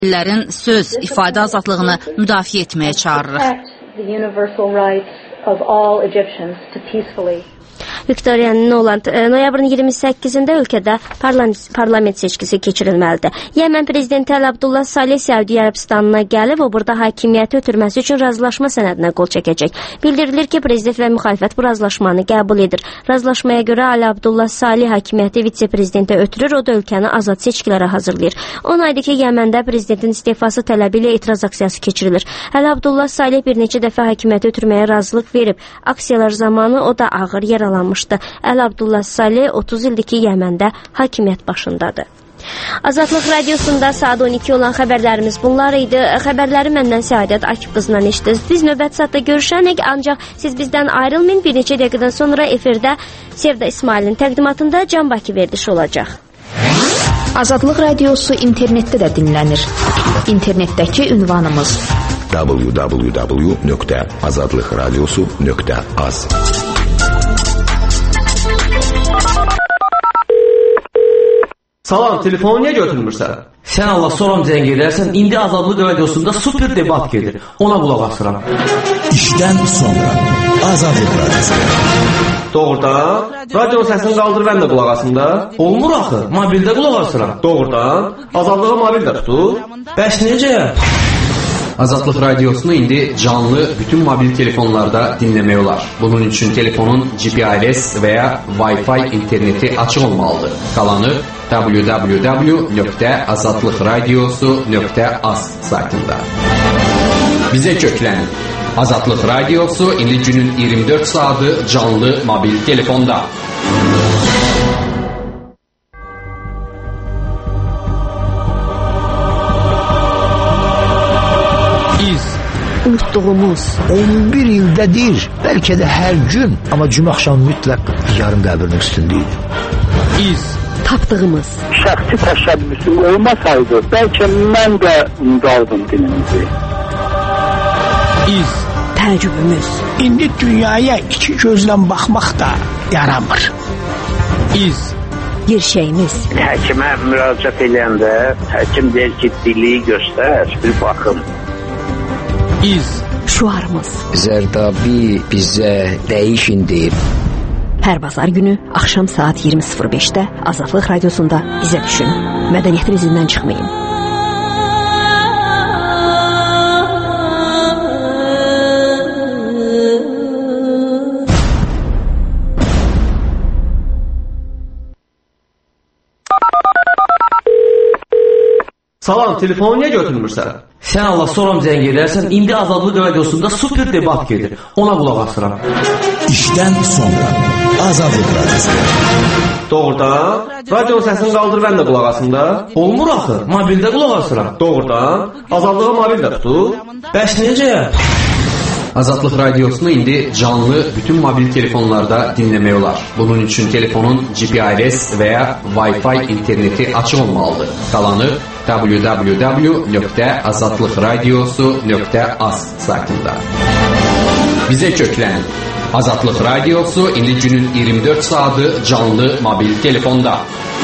Lərin söz, ifadə azadlığını müdafiə etməyə çağırırıq. Victoria Nuland, noyabrın 28-də ölkədə parlament seçkisi keçirilməlidir. Yəmən prezidenti Əli Abdullah Salih Səudiyyə Ərəbistanına gəlib, o burada hakimiyyəti ötürməsi üçün razılaşma sənədinə qol çəkəcək. Bildirilir ki, prezident və müxalifət bu razılaşmanı qəbul edir. Razılaşmaya görə Əli Abdullah Salih hakimiyyəti vitse-prezidentə ötürür, o da ölkəni azad seçkilərə hazırlayır. 10 aydır ki, Yəməndə prezidentin istefası tələbi ilə etiraz aksiyası keçirilir. Əli Abdullah Salih bir neçə dəfə hakimiyyəti ötürməyə razılıq verib. Aksiyalar zamanı o da ağır yaralanmışdı. Əli Abdullah Salih 30 ildir ki, Yəməndə hakimiyyət başındadır. Azadlıq Radiosunda saat 12 olan xəbərlərimiz bunlar idi. Xəbərləri məndən Səadət Akif qızından eşitdiniz. Biz növbəti saatda görüşərik, ancaq siz bizdən ayrılmayın. Bir neçə dəqiqədən sonra efirdə Sevda İsmailin təqdimatında Can Bakı verilişi olacaq. Azadlıq Radiosu internetdə də dinlənir. İnternetdəki ünvanımız www.azadlıqradiosu.az. Salam, telefonu niyə götürmürsən? Sən Allah soram zəng edərsən, indi Azadlıq Radiosunda super debat gedir. Ona qulaq asıram. İşdən sonra Azadlıq Radiosu. Doğrudan? Radionun səsini qaldır, mən də qulaq asım da. Olmur axı, mobildə qulaq asıram. Doğrudan? Azadlığı mobildə tutur. Bəs necə? Azadlıq Radiosunu indi canlı bütün mobil telefonlarda dinləmək olar. Bunun üçün telefonun GPRS və ya Wi-Fi interneti açıq olmalıdır. Qalanı www.azadlıqradiosu.az saytında. Bizə köklənin. Azadlıq Radiosu indi günün 24 saatı canlı mobil telefonda. Unutduğumuz 11 ildədir, bəlkə də hər gün, amma cümə axşamı mütləq yarım qəbrinin üstündəydi. İz tapdığımız şəxsi təşəbbüsüm olmasaydı, bəlkə mən də unudardım dinimizi. İz təəccübümüz. İndi dünyaya iki gözlə baxmaq da yaramır. İz gerçəyimiz. Həkimə müraciət edəndə həkim deyir ki, dili göstər, bir baxım. İz şuarımız. Zərdabi bizə dəyişin deyib. Hər bazar günü axşam saat 20:05-də Azadlıq Radiosunda bizə düşün. Mədəniyyətin izindən çıxmayın. Salam, telefonu niyə götürmürsən? Sən Allah soram zəng edərsən, indi Azadlıq Radiosunda super debat gedir. Ona qulaq asıram. İşdən sonra Azadlıq Radiosu. Doğrudan? Radionun səsini qaldır, mən də qulaq asım da. Olmur axı, mobildə qulaq asıram. Doğrudan? Azadlığı mobildə tutur. Bəs necə? Azadlıq Radiosunu indi canlı bütün mobil telefonlarda dinləmək olar. Bunun üçün telefonun GPRS və ya Wi-Fi interneti açıq olmalıdır. Qalanı www.azadlıqradiosu.az saytında. Bizə köklənin. Azadlıq Radiosu indi günün 24 saatı canlı mobil telefonda.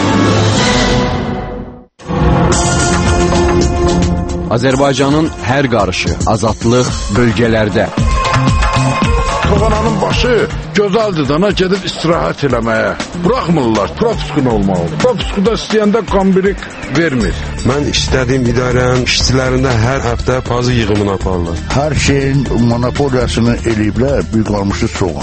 Azərbaycanın hər qarışı, azadlıq bölgələrdə. Toğananın başı gözəldir dana gedib istirahət eləməyə. Buraxmırlar, propiskun olmalıdır. Propuskuda istəyəndə qambirik vermir. Mən istədiyim idarənin işçilərində hər həftə pazı yığımını aparırlar. Hər şeyin monopoliyasını eləyiblər, büyük almışı soğan.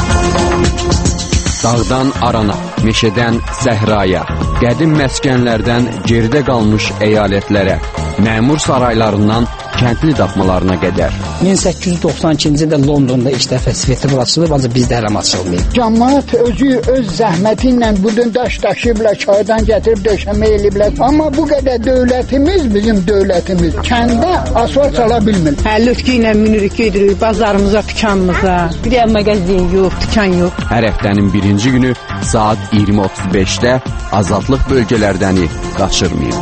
Dağdan arana, meşədən səhraya, qədim məskənlərdən geridə qalmış əyalətlərə, məmur saraylarından kəndli daxmalarına qədər. 1892-ci ildə Londonda ilk dəfə sveti açılıb, ancaq bizdə hələm açılmayıb. Cəmaət özü öz zəhməti ilə budun daş daşıyıblar, çaydan gətirib döşəmə eləyiblər. Amma bu qədər dövlətimiz, bizim dövlətimiz kəndə asfalt sala bilmir. Lütki ilə minirik gedirik bazarımıza, dükanımıza. Bir də mağazin yox, dükan yox. Hər həftənin birinci günü saat 20:35-də azadlıq bölgələrdəni qaçırmayın.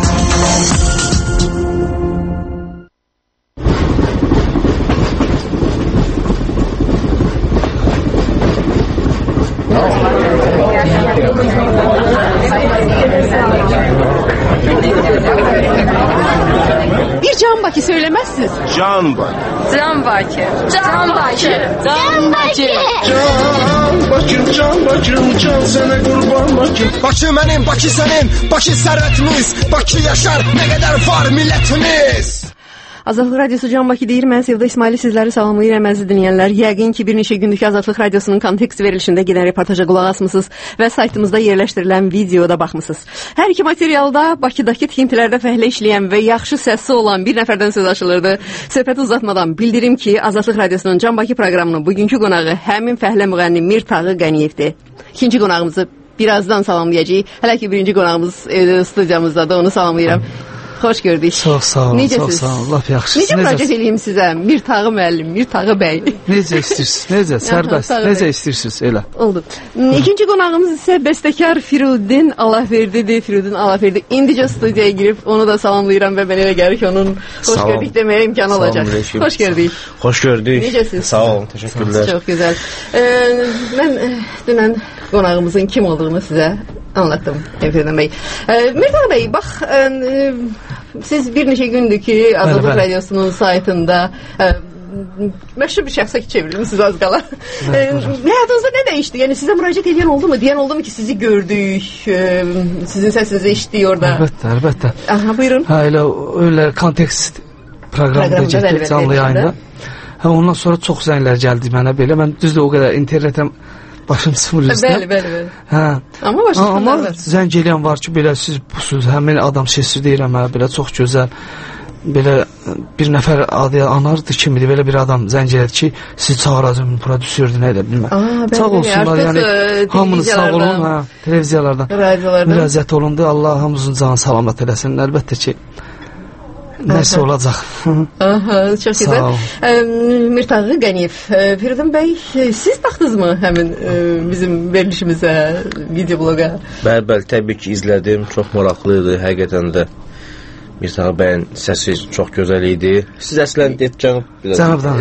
Bir Can Bakı söylemezsiniz. Can Bakı. Can Bakı. Can Bakı. Can Bakı. Can Bakım, Can Bakım, Can sənə qurban Bakım. Bakı mənim, Bakı sənin, Bakı sərvətimiz, Bakı yaşar, nə qədər var millətimiz. Azadlıq Radiosu Can Bakı deyir. Mən Sevda İsmaili sizləri salamlayıram əziz dinləyənlər. Yəqin ki, bir neçə gündür ki, Azadlıq Radiosunun kontekst verilişində gedən reportaja qulaq asmısınız və saytımızda yerləşdirilən videoda baxmısınız. Hər iki materialda Bakıdakı tikintilərdə fəhlə işləyən və yaxşı səsi olan bir nəfərdən söz açılırdı. Söhbəti uzatmadan bildirim ki, Azadlıq Radiosunun Can Bakı proqramının bugünkü qonağı həmin fəhlə müğənni Mirtağı Qəniyevdir. İkinci qonağımızı birazdan salamlayacağıq. Hələ ki, birinci qonağımız studiyamızdadır, onu salamlayıram. Xoş gördük. Çox sağ olun, çox sağ olun. Laf yaxşı. Necə müraciət edeyim sizə? Mirtağı müəllim, Mirtağı bəy. Necə istəyirsiniz? Necə? Sərbəst. Necə istəyirsiniz? Elə. Oldu. İkinci qonağımız isə bəstəkar Firudin Allahverdidir. Firudin Allahverdi indicə studiyaya girib, onu da salamlayıram və mən elə gəlir ki, onun xoş gördük deməyə imkan olacaq. Xoş gördük. Xoş gördük. Necəsiniz? Sağ olun, təşəkkürlər. Çox gözəl. Mən dünən qonağımızın kim olduğunu sizə anlattım Firudin bəy. Mirtağı bəy, bax, siz bir neçə gündür ki, Azadlıq Radiosunun saytında məşhur bir şəxsə çevrilmişsiniz az qala. Həyatınızda nə dəyişdi? Yəni sizə müraciət edən oldu mu? Deyən oldu mu ki, sizi gördük, sizin səsinizi eşitdik orada? Əlbəttə, əlbəttə. Aha, buyurun. Hə, elə kontekst proqramda getdik canlı yayında. Hə, ondan sonra çox zənglər gəldi mənə belə. Mən düzdür o qədər internetdən başım sıfır üstə. Bəli. Hə. Amma zəng eləyən var ki, belə siz busunuz, həmin adam sesi deyirəm mənə, belə çox gözəl. Belə bir nəfər adı anardı kimidir, belə bir adam zəng elədi ki, sizi çağıracağım, prodüserdir, nə edə bilməm. Sağ olsunlar, yəni hamınız sağ olun, televiziyalardan müraciət olundu. Allah hamımızın canı salamat eləsin. Əlbəttə ki, nəsə olacaq. Aha, çox gözəl. Mirtağı Qəniyev, Firudin bəy, siz baxdınızmı həmin bizim verilişimizə, videobloqa? Bəli, təbii ki, izlədim. Çox maraqlı idi, həqiqətən də. Mirtağı bəyin səsi çox gözəl idi. Siz əslən Cənabdan,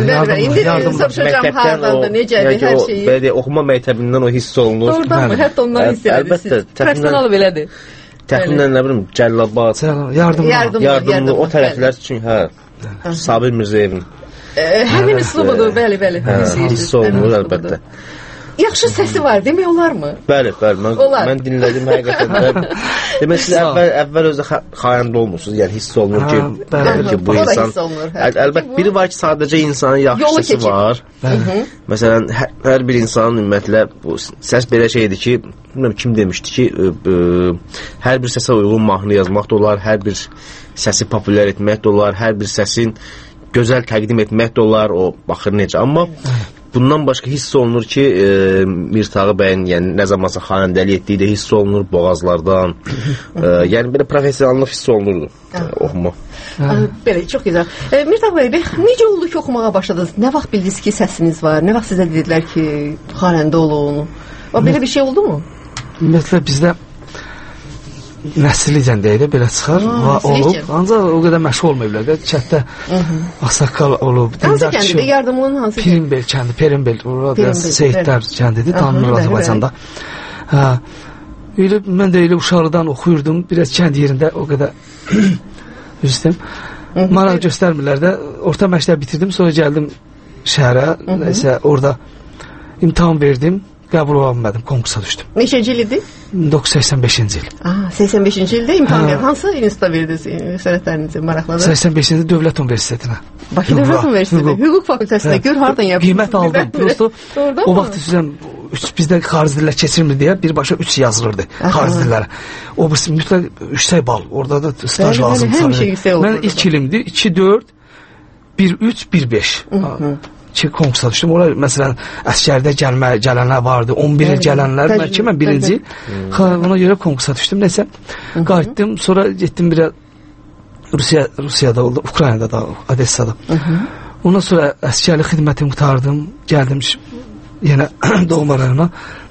hardandır, necədir, hər şeyi? Belə oxuma məktəbindən o hiss olunur. Doğrudanmı? Hətta ondan hiss edirsiniz. Profesional belədir. Təxminən nə bilim, Cəllabad, yardımlı, o tərəflər üçün, Sabir Mirzəyevin. Həmin üslubudur, bəli. Hiss olunur, əlbəttə. Yaxşı səsi var, demək olar mı? Bəli, mən dinlədim həqiqətən. Demək, siz əvvəl özdə xayəndə olmursunuz, yəni hiss olunur ki, bu insan... Əlbət, biri var ki, sadəcə insanın yaxşı səsi var. Məsələn, hər bir insanın ümumiyyətlə, səs belə şeydir ki, kim demişdi ki, hər bir səsə uyğun mahnı yazmaq da olar, hər bir səsi populyar etmək də olar, hər bir səsin gözəl təqdim etmək də olar, o baxır necə, amma... Bundan başqa hiss olunur ki, Mirtağı bəyin nə zamansa xanəndəli etdiyi də hiss olunur boğazlardan. Yəni belə professionallıq hiss olunurdu oxuma. Belə, çox gözəl. Mirtağı bəy, necə oldu ki, oxumağa başladınız? Nə vaxt bildiniz ki, səsiniz var? Nə vaxt sizə dedilər ki, xanəndə olun? Belə bir şey oldu mu? Ümumiyyətlə, bizdə nəsillicən deyək belə çıxar olub, ancaq o qədər məşğul olmayıblar da, kətdə Ağsaqqal olub. Hansı kəndidir, yardımlının hansı kəndidir? Pirimbel kəndi, Pirimbel, orada Seyidlər kəndidir, tanınır Azərbaycanda. Mən də elə uşaqlıdan oxuyurdum, biraz kənd yerində o qədər üstüm. Maraq göstərmirlər də, orta məktəb bitirdim, sonra gəldim şəhərə, orada imtahan verdim. Qəbul ola bilmədim, konkursa düşdüm. Neçənci il idi? 1985-ci il. 85-ci ildə imtahan verdim. Hansı institutda verdiniz sənətlərinizi maraqladı? 85-ci Dövlət Universitetinə. Bakı Dövlət Universiteti, hüquq fakültəsində. Gör, hardan yapdınız? Qiymət aldım. Prosto, o vaxt üzrən bizdə xarici dillər keçirmir deyə birbaşa 3 yazılırdı xarici dillərə. O mütləq yüksək bal, orada da staj lazımdır. Mən ilk ilimdi, 2-4, 1-3, 1-5. Ki konkursa düşdüm. Orada məsələn əskərdə gələnlər vardı. 11 il gələnlər, mən birinci il. Ona görə konkursa düşdüm. Nəsə qayıtdım. Sonra getdim bir Rusiyada oldu, Ukraynada da, Odessada. Ondan sonra əskərlik xidmətimi qurtardım. Gəldim yenə doğma rayona.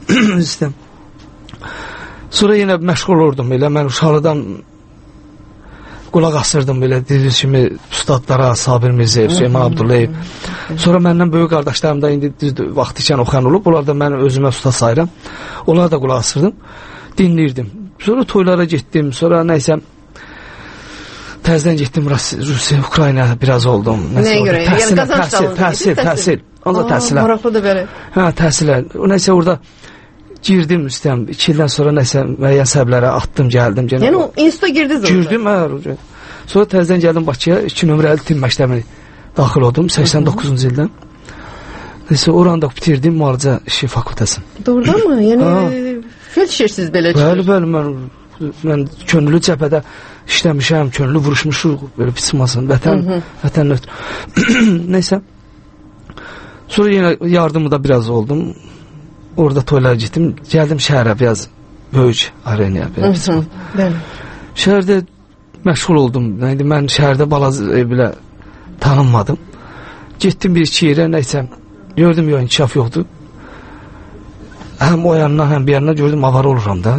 Sonra yenə məşğul olurdum. Elə mən uşaqlıdan qulaq asırdım belə dediyiniz kimi ustadlara, Sabir Mirzəyev, Süleyman Abdullayev. Sonra məndən böyük qardaşlarım da indi vaxt ikən oxuyan olub. Onlar da mən özümə usta sayıram. Onlara da qulaq asırdım. Dinləyirdim. Sonra toylara getdim. Sonra nəysə təzədən getdim Rusiya, Ukrayna biraz oldum. Nəyə görə? Yəni qazanc təhsil. Ancaq təhsilə. Maraqlıdır belə. Hə, təhsilə. Nəsə orada girdim üstəm. 2 ildən sonra nəsə müəyyən səbəblərə atdım, gəldim. Yəni o instituta girdiniz orada? Girdim, hə. Sonra təzədən gəldim Bakıya, 2 nömrəli tibb məktəbinə daxil oldum 89-cu ildən. Nəsə oranı bitirdim müalicə işi fakültəsini. Doğrudanmı? Yəni felçersiz belə çıxır. Bəli, mən könüllü cəbhədə işləmişəm, könüllü vuruşmuşuq, belə pis olmasın, vətən ötürü. Nəysə. Sonra yenə yardımı da biraz oldum. Orada toylara gittim. Gəldim şəhərə biraz böyük arenaya. Şəhərdə məşğul oldum. Mən şəhərdə balaca belə tanınmadım. Getdim bir-iki yerə, nəysə. Gördüm ya inkişaf yoxdur. Həm o yanına, həm bir yanına gördüm avara oluram da.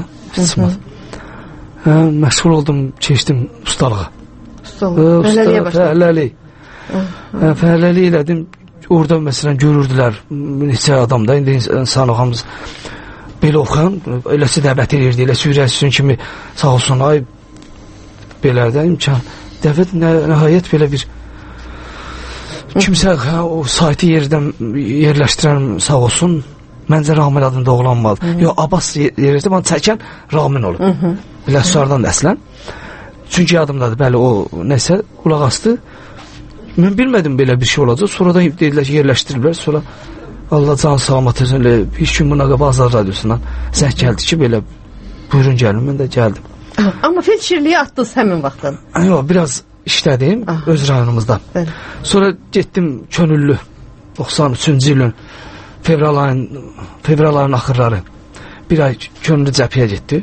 Məşğul oldum, keçdim ustalığa. Fəhləliyə başladım. Fəhləli elədim. Orada məsələn görürdülər neçə adam da, indi insanlığımız belə oxuyan, eləsi dəvət edirdi, eləsi ürəksin kimi sağ olsun, ay belə də imkan. Dəvət nəhayət belə bir kimsə o saytı yerləşdirən sağ olsun, məncə Ramin adında oğlanmadı. Yox, Abbas yerləşdirdi, bana çəkən Ramin olub. Biləsuardan da əslən. Çünki adımdadır, bəli, o nəsə qulaq astı. Mən bilmədim belə bir şey olacaq. Sonradan dedilər ki, yerləşdiriblər. Sonra Allah can salamat etsin. Bir gün buna qabaq Azad Radiosundan zəng gəldi ki, belə buyurun gəlin. Mən də gəldim. Amma felçirliyə atdınız həmin vaxtdan. Yox, biraz işlədim öz rayonumuzda. Sonra getdim könüllü 93-cü ilin fevral ayının axırları bir ay könüllü cəbhəyə getdi.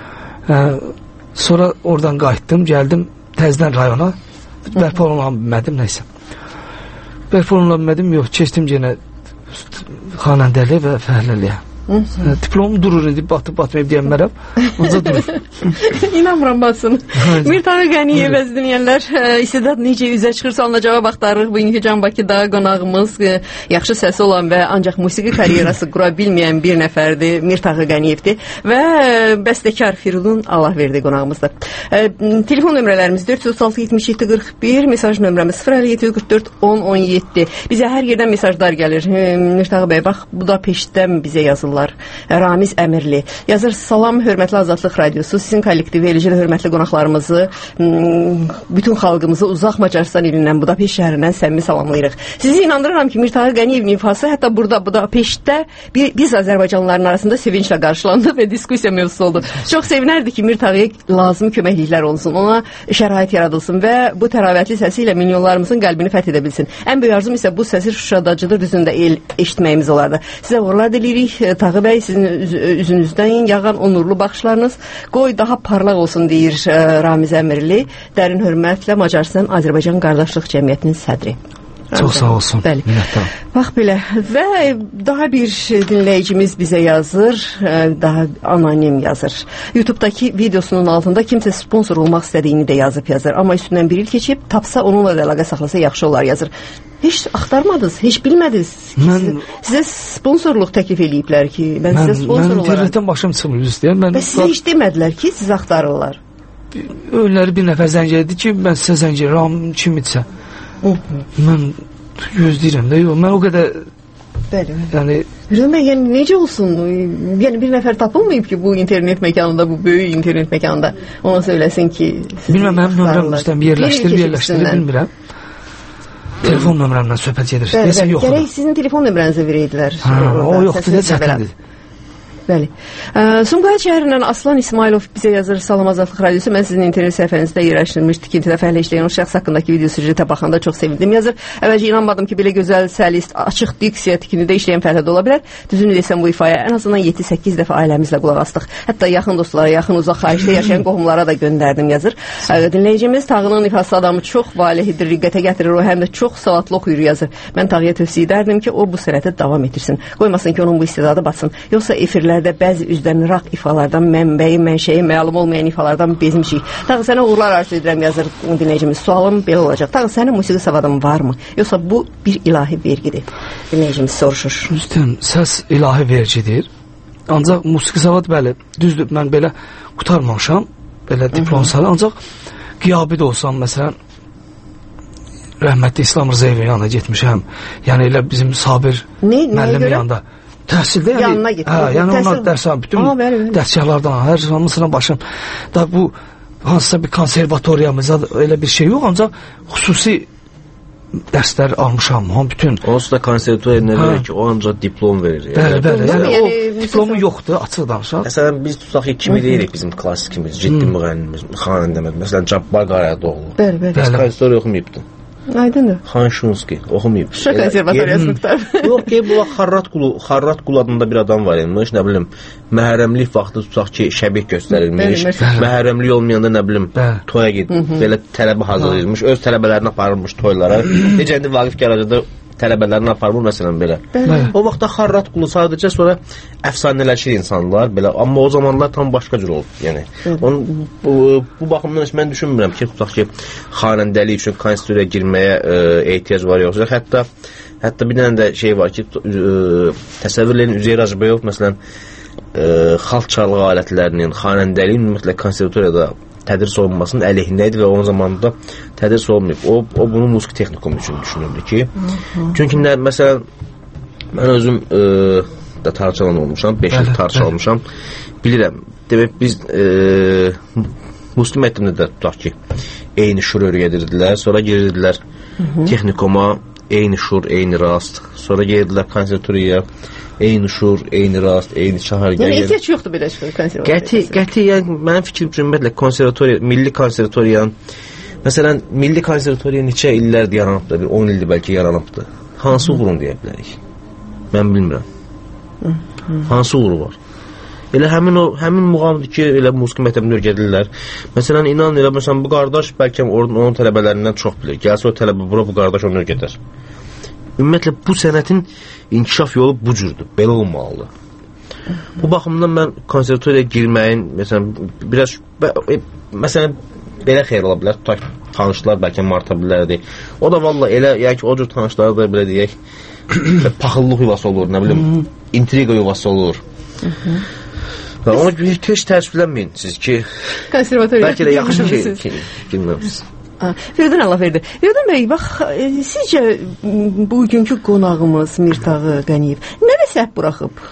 Sonra oradan qayıtdım, gəldim təzədən rayona. Bərpa olunma bilmədim, nəysə. Bərpa olunma bilmədim, yox, keçdim yenə xanəndəliyə və fəhləliyə. Diplom durur indi, batıb-batmayıb deyənmərəm. Onca durur. İnanmıram batsın. Mirtağı Qəniyev əziz dinləyənlər, istedad necə üzə çıxırsa ona cavab axtarırıq. Bugünkü Can Bakıda qonağımız yaxşı səsi olan və ancaq musiqi karyerası qura bilməyən bir nəfərdir, Mirtağı Qəniyevdir və bəstəkar Firidun Allahverdi qonağımızdır. Telefon nömrələrimiz 436-77-41, mesaj nömrəmiz 057-44-10-17. Bizə hər yerdən mesajlar gəlir. Mirtağı bəy, bax, Budapeştdən bizə yazırlar. Ramiz Əmirli yazır, salam hörmətli Azadlıq Radiosu, sizin kollektivi, eləcə də hörmətli qonaqlarımızı, bütün xalqımızı uzaq Macaristan ilindən, Budapeşt şəhərindən səmimi salamlayırıq. Sizi inandırıram ki, Mirtağı Qəniyevin ifası hətta burada Budapeştdə biz Azərbaycanlıların arasında sevinclə qarşılandı və diskussiya mövzusu oldu. Çox sevinərdi ki, Mirtağıya lazım köməkliklər olsun, ona şərait yaradılsın və bu təravətli səsi ilə milyonlarımızın qəlbini fəth edə bilsin. Ən böyük arzum isə bu səsi Şuşadacıdır düzündə eşitməyimiz olardı. Sizə uğurlar diliyirik. Tağı bəy, sizin üzünüzdən yağan o nurlu baxışlarınız qoy daha parlaq olsun deyir Ramiz Əmirli. Dərin hörmətlə Macaristan Azərbaycan Qardaşlıq Cəmiyyətinin sədri. Çox sağ olsun. Bəli. Bax belə. Və daha bir dinləyicimiz bizə yazır, daha anonim yazır. YouTube-daki videosunun altında kimsə sponsor olmaq istədiyini də yazır. Amma üstündən bir il keçib, tapsa onunla da əlaqə saxlasa yaxşı olar yazır. Heç axtarmadınız, heç bilmədiniz. Sizə sponsorluq təklif eləyiblər ki, mən sizə sponsor olaram. Mən internetdən başım çıxmır istəyəm. Və sizə heç demədilər ki, siz axtarırlar. Önləri bir nəfər zəng edir ki, mən sizə zəng edirəm, kimdirsə. Mən gözləyirəm də, yox, mən o qədər... Bəli. Yəni necə olsun? Yəni bir nəfər tapılmayıb ki, bu internet məkanında, bu böyük internet məkanında ona söyləsin ki... Bilməm, mənim nömrəm istəyəm, yerləşdir, bilmirəm. Telefon nömrəmdən söhbət gedir. Gərək sizin telefon nömrənizə verəydilər. O yoxdur, nə çətindir. Bəli. Sumqayıt şəhərindən Aslan İsmailov bizə yazır. Salam Azadlıq Radiosu. Mən sizin internet səhifənizdə yerləşdirilmiş tikintidə fəhlə işləyən o şəxs haqqındakı video süjetə baxanda çox sevindim yazır. Əvvəlcə inanmadım ki, belə gözəl, səlist, açıq diksiya tikintidə işləyən fəhlə də ola bilər. Düzünü desəm bu ifaya ən azından 7-8 dəfə ailəmizlə qulaq astıq. Hətta yaxın dostlara, yaxın uzaq xaricdə yaşayan qohumlara da göndərdim yazır. Dinləyicimiz Tağının ifası adamı çox valihdir, riqqətə gətirir, o həm də çox savadlı oxuyur yazır. Mən Tağıya tövsiyə edərdim ki, o bu sənətə davam etirsin. Qoymasın ki, onun bu istedadı batsın. Yoxsa efirlərdə bəzi üzdən raq ifalardan, mənbəyi, mənşəyi məlum olmayan ifalardan bezmişik. Tağı sənə uğurlar arzu edirəm yazır dinləyicimiz. Sualım belə olacaq. Tağı sənin musiqi savadın varmı? Yoxsa bu bir ilahi vergidir? Dinləyicimiz soruşur. Üstən, səs ilahi vergidir. Ancaq musiqi savad bəli, düzdür, mən belə qutarmamışam, belə diplom sarı. Ancaq qiyabi də olsam, məsələn, rəhmətli İslam Rızayevin yanına getmişəm. Yəni elə bizim Sabir müəllimin yanında. Təhsildə yəni. Yanına getmişəm. Yəni onlar dərsəm, bütün dərsgahlardan, hər hamısına başım. Da bu hansısa bir konservatoriyamızda elə bir şey yox, ancaq xüsusi dərslər almışam, bütün. Onsuz da konservatoriya nə verir ki, o ancaq diplom verir. Bəli, yəni o diplomu yoxdur, açıq danışaq. Məsələn, biz tutaq ki, kimi deyirik bizim klassikimiz, ciddi müğənnimiz, xanəndəmiz. Məsələn, Cabbar Qaradoğlu. Bəli. Konservatoriya oxumayıbdı. Aydındır. Xan Şunski oxumayıb. Şuşa konservatoriyasını tutar. Yox ki, bu Xarrat Qul adında bir adam var imiş, nə bilim, məhərrəmlik vaxtı tutaq ki, şəbih göstərilmiş, məhərrəmlik olmayanda nə bilim, toya gedib, belə tələbə hazırlayırmış, öz tələbələrini aparırmış toylara. Necə indi Vaqif Qaracada tələbələrini aparmır məsələn belə. O vaxtda Xarrat Qulu sadəcə sonra əfsanələşir insanlar belə, amma o zamanlar tam başqa cür oldu. Yəni bu baxımdan mən düşünmürəm ki, tutaq ki, xanəndəlik üçün konstitusiya girməyə ehtiyac var yoxsa. Hətta bir dənə də şey var ki, təsəvvür edin Üzeyir Hacıbəyov məsələn xalq çalğı alətlərinin, xanəndəliyin ümumiyyətlə konservatoriyada tədris olunmasının əleyhinə idi və onun zamanında tədris olmayıb. O bunu musiqi texnikumu üçün düşünürdü ki, çünki məsələn mən özüm da tarçalan olmuşam, 5 il tarçal olmuşam, bilirəm. Demək biz musiqi məktəbində də tutaq ki, eyni şur öyrədirdilər, sonra girirdilər texnikuma, eyni şur, eyni rast, sonra girirdilər konservatoriyaya, eyni şur, eyni rast, eyni şahargah. Yəni ehtiyac yoxdur belə konservatoriya. Qəti, yəni mənim fikrim üçün ümumiyyətlə konservatoriya, milli konservatoriyanın, məsələn, milli konservatoriya neçə illərdir yaranıbdır, bir 10 ildir bəlkə yaranıbdır. Hansı uğurun deyə bilərik? Mən bilmirəm. Hansı uğuru var? Elə həmin muğamdır ki, elə musiqi məktəbində öyrədirlər. Məsələn, inan elə, məsələn, bu qardaş bəlkə onun tələbələrindən çox bilir. Gəlsə o tələbə bura, bu qardaş onu öyrədər. Ümumiyyətlə, bu sənətin inkişaf yolu bu cürdür, belə olmalıdır. Bu baxımdan mən konservatoriyaya girməyin, məsələn, belə xeyr ola bilər, tanışlar bəlkə marta bilərdir. O da valla elə, yəni ki, o cür tanışları da belə deyək, paxıllıq yuvası olur, nə bilim, intriqa yuvası olur. Onu heç təəssüflənməyin siz ki, bəlkə də yaxşı ki, girməmişsiniz. Firidun Allah verdi. Firidun bəy, bax, sizcə bugünkü qonağımız Mirtağı Qəniyev nə səhv buraxıb?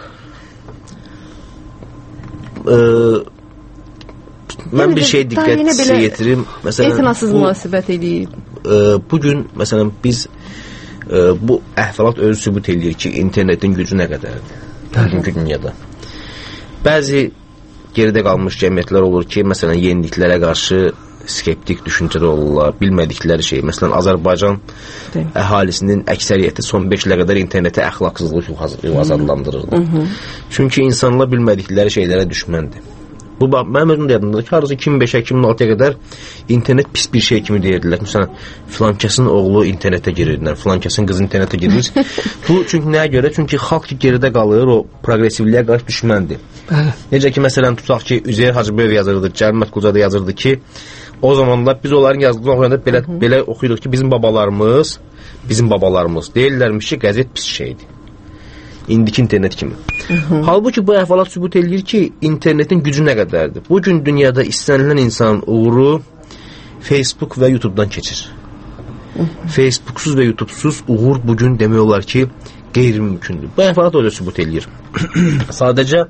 Mən bir şey diqqət yetirim. Etinasız münasibət edib. Bugün, məsələn, biz bu əhvalat özü sübut edir ki, internetin gücü nə qədərdir bugünkü dünyada. Bəzi geridə qalmış cəmiyyətlər olur ki, məsələn, yeniliklərə qarşı skeptik düşüncədə olurlar, bilmədikləri şey. Məsələn, Azərbaycan əhalisinin əksəriyyəti son 5 ilə qədər internetə əxlaqsızlıq adlandırırdı. Çünki insanlar bilmədikləri şeylərə düşməndir. Mənim özüm də yadımdadır ki, arası 2005-ə, 2006-ya qədər internet pis bir şey kimi deyirdilər. Məsələn, filankəsin oğlu internetə girirlər, filankəsin qızı internetə girir. Bu, çünki nəyə görə? Çünki xalq ki, geridə qalır, o progresivliyə qarşı düşməndir. Necə ki, məsələn, tutaq ki, Üzeyir Hacıbəyov yazırdı, Cəlmət Qulcada yazırdı ki, o zamanlar biz onların yazdığını oxuyanda belə oxuyuruq ki, bizim babalarımız deyirlərmiş ki, qəzet pis şeydir. İndiki internet kimi. Halbuki bu əhvalat sübut edir ki, internetin gücü nə qədərdir. Bugün dünyada istənilən insanın uğuru Facebook və YouTube'dan keçir. Facebooksuz və YouTube'suz uğur bugün demək olar ki, qeyri-mümkündür. Bu əhvalat öyle sübut edir. Sadəcə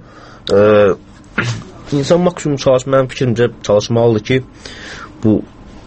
insan maksimum mənim fikrimcə çalışmalıdır ki, bu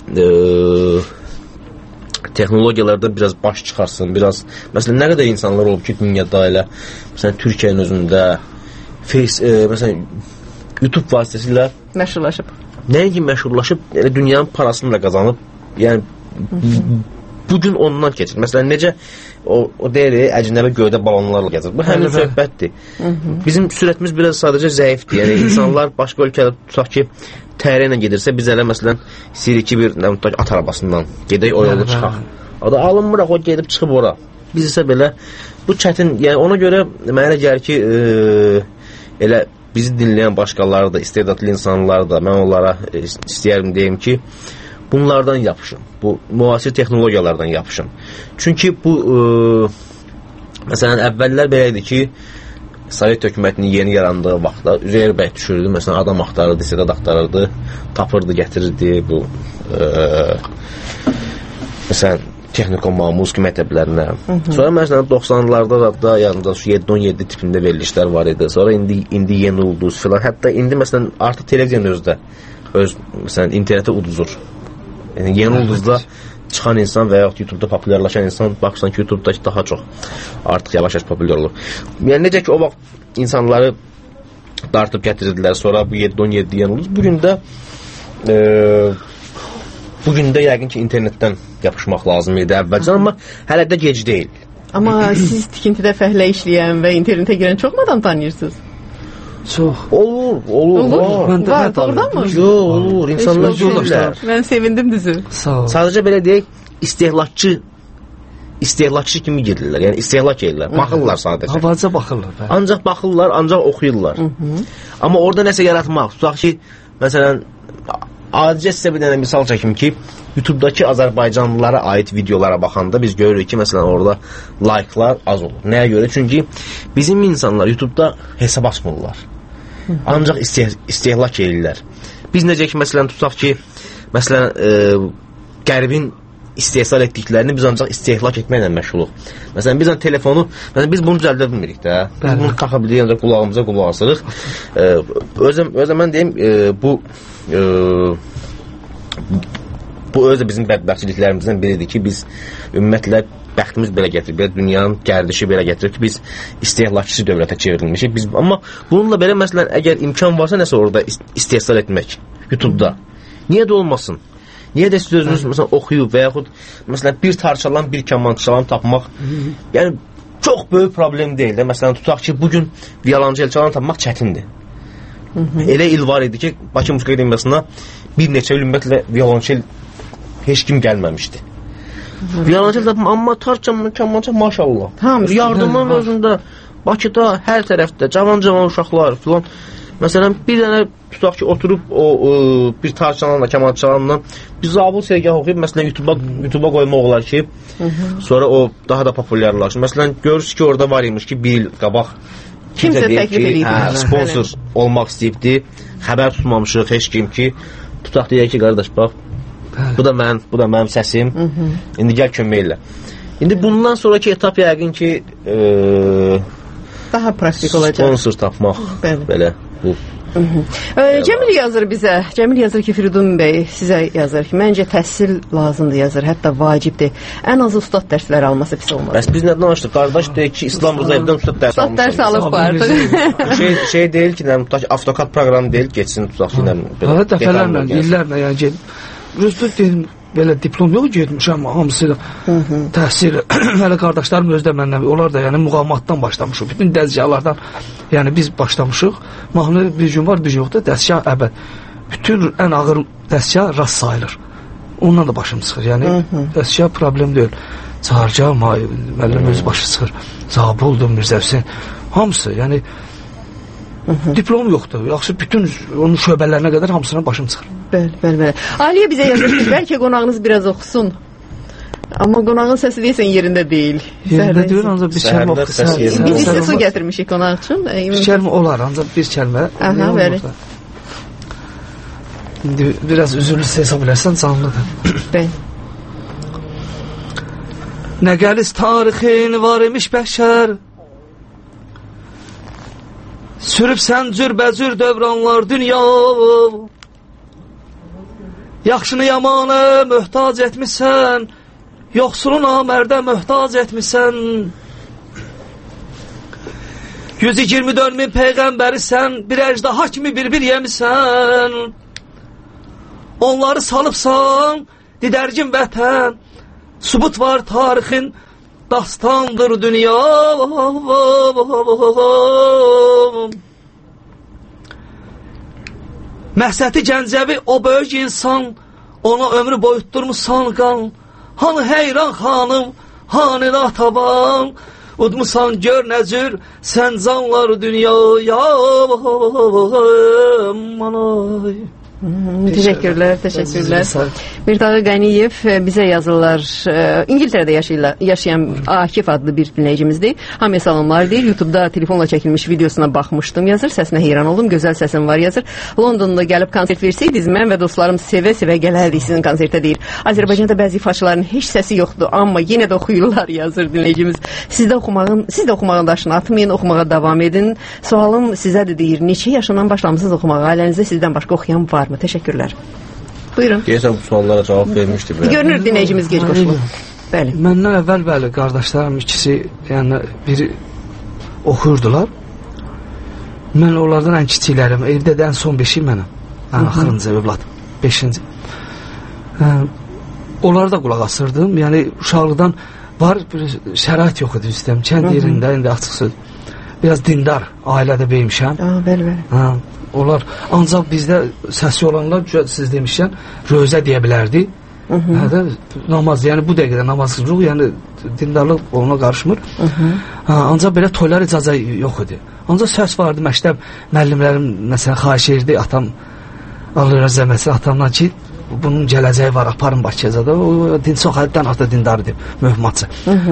texnologiyalarda biraz baş çıxarsın, biraz, məsələn, nə qədər insanlar olub ki, dünyada elə, məsələn, Türkiyənin özündə, məsələn, YouTube vasitəsilə məşhurlaşıb. Nəinki məşhurlaşıb, elə dünyanın parasını da qazanıb, yəni, bugün ondan keçir. Məsələn, necə o deyir, əcnəbə göydə balonlarla gəzir. Bu həmin söhbətdir. Bizim sürətimiz biraz sadəcə zəifdir. Yəni, insanlar başqa ölkədə tutaq ki, təyyarə ilə gedirsə, biz elə, məsələn, istəyirik ki, bir at arabasından gedək, o yolu çıxaq. O da alınmıraq, o gedib çıxıb ora. Biz isə belə, bu çətin, yəni ona görə mənə gəlir ki, elə bizi dinləyən başqaları da, istedadlı insanlar da, mən onlara istəyərim deyim ki, bunlardan yapışın. Bu müasir texnologiyalardan yapışın. Çünki bu məsələn əvvəllər belə idi ki, Sovet hökumətinin yeni yarandığı vaxtda Üzeyir bəy düşürdü, məsələn adam axtarırdı, istedad axtarırdı, tapırdı, gətirirdi bu məsələn, texnikoma, musiqi məktəblərinə. Sonra məsələn 90-larda da yanında 7-17 tipində verilişlər var idi. Sonra indi Yeni Ulduz filan. Hətta indi məsələn artıq televiziyanın özdə məsələn internetə uduzur. Yəni Yeni Ulduzda çıxan insan və yaxud YouTube-da populyarlaşan insan baxırsan ki, YouTube-da daha çox artıq yavaş-yavaş populyar olur. Yəni necə ki o vaxt insanları dartıb gətirirdilər, sonra bu 7-17 Yeni Ulduz. Bugün də yəqin ki internetdən yapışmaq lazım idi əvvəlcə, amma hələ də gec deyil. Amma siz tikintidə fəhlə işləyən və internetə girən çox mu adam tanıyırsınız? Çox. Olur. Var, doğrudan mı? Yox, olur. İnsanlar görürlər. Mən sevindim düzü. Sağ ol. Sadəcə belə deyək, istehlakçı kimi gedirlər. Yəni istehlak edirlər. Baxırlar sadəcə. Havacı baxırlar. Ancaq baxırlar, ancaq oxuyurlar. Amma orada nəsə yaratmaq. Tutaq ki, məsələn, adicə sizə bir dənə misal çəkim ki, YouTube-dakı Azərbaycanlılara aid videolara baxanda biz görürük ki, məsələn, orada like-lar az olur. Nəyə görə? Çünki bizim insanlar YouTube-da hesab açmırlar. Ancaq istehlak edirlər. Biz necə ki, məsələn, tutaq ki, məsələn, Qərbin istehsal etdiklərini biz ancaq istehlak etməklə məşğuluq. Məsələn, biz telefonu, biz bunu düzəldə bilmirik də. Biz bunu taxa bilirik, ancaq qulağımıza qulaq asırıq. Özə mən deyim, bu özə bizim bədbəxtçiliklərimizdən biridir ki, biz ümumiyyətlə bəxtimiz belə gətirib, belə dünyanın gərdişi belə gətirib ki, biz istehlakçı dövlətə çevrilmişik. Amma bununla belə, məsələn, əgər imkan varsa nəsə orada istehsal etmək YouTube-da, niyə də olmasın? Niyə də siz özünüz məsələn oxuyub və yaxud məsələn bir tarçalan, bir kamançalan tapmaq, yəni çox böyük problem deyil də. Məsələn, tutaq ki, bugün violonçel çalan tapmaq çətindir. Elə il var idi ki, Bakı Musiqi Akademiyasına bir neçə il ümumiyyətlə violonçel heç kim gəlməmişdi. Violonçel tapmaq, amma tarçalan, kamança maşallah. Yardımın özündə Bakıda hər tərəfdə cavan uşaqlar filan. Məsələn, bir dənə tutaq ki, oturub o bir tarçalanla, kamançalanla bir zabıl sergah oxuyub, məsələn, YouTube-a qoymaq olar ki, sonra o daha da populyarlaşır. Məsələn, görürsünüz ki, orada var imiş ki, bir il qabaq kimsə təklif edib, sponsor olmaq istəyibdi, xəbər tutmamışıq heç kim ki, tutaq deyək ki, qardaş, bax, bu da mənim səsim, indi gəl kömək elə. İndi bundan sonraki etap yəqin ki, daha praktik olacaq. Sponsor tapmaq, belə. Cəmil yazır bizə, Cəmil yazır ki, Firidun bəy sizə yazır ki, məncə təhsil lazımdır yazır, hətta vacibdir. Ən azı ustad dərsləri alması pis olmaz. Bəs biz nədən açdıq? Qardaş deyək ki, İslam Rızayevdən ustad dərs almışıq. Ustad dərs alıb artıq. Şey deyil ki, AutoCAD proqramı deyil, geçsin tutaq ki, dəfələrlə, illərlə, yəni Rüzdür deyim, belə diplom yox getmişəm, hamısı təhsil, hələ qardaşlarım özdə məndən, onlar da yəni müqavimatdan başlamışıq, bütün dəzgahlardan, yəni biz başlamışıq, mahnı bir gün var, bir gün yoxdur, dəzgah əbəd, bütün ən ağır dəzgah rast sayılır, ondan da başım çıxır, yəni dəzgah problem deyil, Çağırca, müəllim öz başı çıxır, Zabuldur, Mirzə Hüseyin, hamısı, yəni diplom yoxdur, yaxşı bütün onun şöbələrinə qədər hamısına başım çıxır. Bəli. Aliyə bizə yazır ki, bəlkə qonağınız biraz oxusun. Amma qonağın səsi deyəsən yerində deyil. Yerində deyil, ancaq bir kəlmə oxusun. Biz isə su gətirmişik qonaq üçün. Bir kəlmə olar, ancaq bir kəlmə. Aha, bəli. İndi biraz üzürlü hesab eləsən, canlıdır. Bəli. Nə gəlis tarixin var imiş bəşər, sürüb sən cürbəcür dövranlar dünya, yaxşını yamanı möhtac etmişsən, yoxsulu namərdə möhtac etmişsən, 124 min peyğəmbərisən, bir əcdaha kimi bir yemişsən, onları salıbsan didərgin vətən, sübut var tarixin dastandır dünya. Məhsəti Gəncəvi o böyük insan, ona ömrü boyutturmusan qan, hanı heyran xanım, hanı nataban, udmusan gör nəcür, sən canlar dünyaya. Təşəkkürlər. Mirtağı Qəniyev bizə yazırlar. İngiltərədə yaşayan Akif adlı bir dinləyicimizdir. Hamıya salamlar deyir. YouTube-da telefonla çəkilmiş videosuna baxmışdım, yazır. Səsinə heyran oldum. Gözəl səsin var, yazır. Londonda gəlib konsert versəydiniz, mən və dostlarım sevə-sevə gələrdik sizin konsertə, deyir. Azərbaycanda bəzi ifaçıların heç səsi yoxdur, amma yenə də oxuyurlar, yazır dinləyicimiz. Siz də oxumağın daşını atmayın, oxumağa davam edin. Sualım sizədir, deyir. Neçə yaşından başlamısınız oxumağa? Ailənizdə sizdən başqa oxuyan var? Təşəkkürlər. Buyurun. Deyəsən bu suallara cavab vermişdi. Görünür dinləyicimiz gec qoşulub. Bəli. Məndən əvvəl qardaşlarım ikisi, yəni biri oxuyurdular. Mən onlardan ən kiçiklərim. Evdə də ən son 5-i mənəm. Ən axırıncı övlad. 5-ci. Onları da qulaq asırdım. Yəni uşaqlıqdan var bir şərait yox idi üstəm. Kənd yerində indi açıq söz. Biraz dindar ailədə böyümüşəm. Bəli. Onlar ancaq bizdə səsi olanlar siz demişkən rözə deyə bilərdi. Namaz, yəni bu dəqiqədə namaz qılırıq, yəni dindarlıq ona qarışmır. Ancaq belə toylar icazə yox idi. Ancaq səs vardı, məktəb müəllimlərim məsələn xahiş edirdi, atam Allah rəzə məsələn atamdan ki, bunun gələcəyi var, aparın Bakıya da. O din çox həddən artıq dindar idi, mühümmatçı.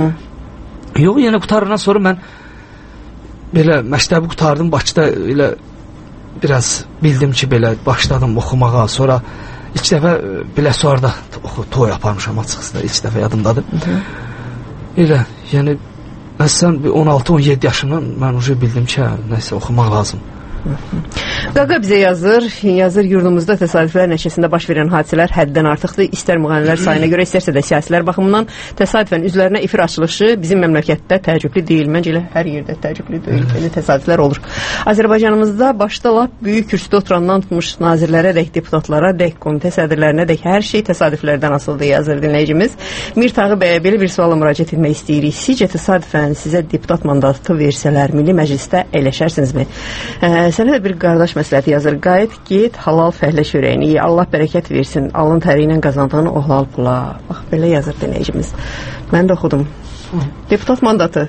Yox, yəni qutarından sonra mən belə məktəbi qutardım, Bakıda elə biraz bildim ki, belə başladım oxumağa, sonra ilk dəfə Biləsuarda toy aparmışam açıqsında, ilk dəfə yadımdadır. Elə, yəni məsələn 16-17 yaşından mən bildim ki, nəsə oxumaq lazım. Qaqa bizə yazır yurdumuzda təsadüflər nəticəsində baş verən hadisələr həddən artıqdır. İstər müğənnilər sayına görə, istərsə də siyasilər baxımından təsadüfən üzlərinə efir açılışı bizim məmləkətdə təəccüblü deyil. Məncə elə hər yerdə təəccüblü deyil, belə təsadüflər olur. Azərbaycanımızda başda lap böyük kürsüdə oturandan tutmuş nazirlərə dək, deputatlara dək, komitə sədrlərinə dək hər şey təsadüflərdən asıldı, yazır dinləyicimiz. Mirtağı bəyə belə bir suala müraciət etmək istəyirik. Sizcə təsadüfən sizə deputat mandatı versələr, Milli Məclisdə əyləşərsinizmi? Sənə də bir qardaş məsləhəti yazır. Qayıt, get, halal fəhlə çörəyini ye. Allah bərəkət versin. Alın təri ilə qazandığını o halal pula. Bax, belə yazır dinləyicimiz. Mən də oxudum. Deputat mandatı.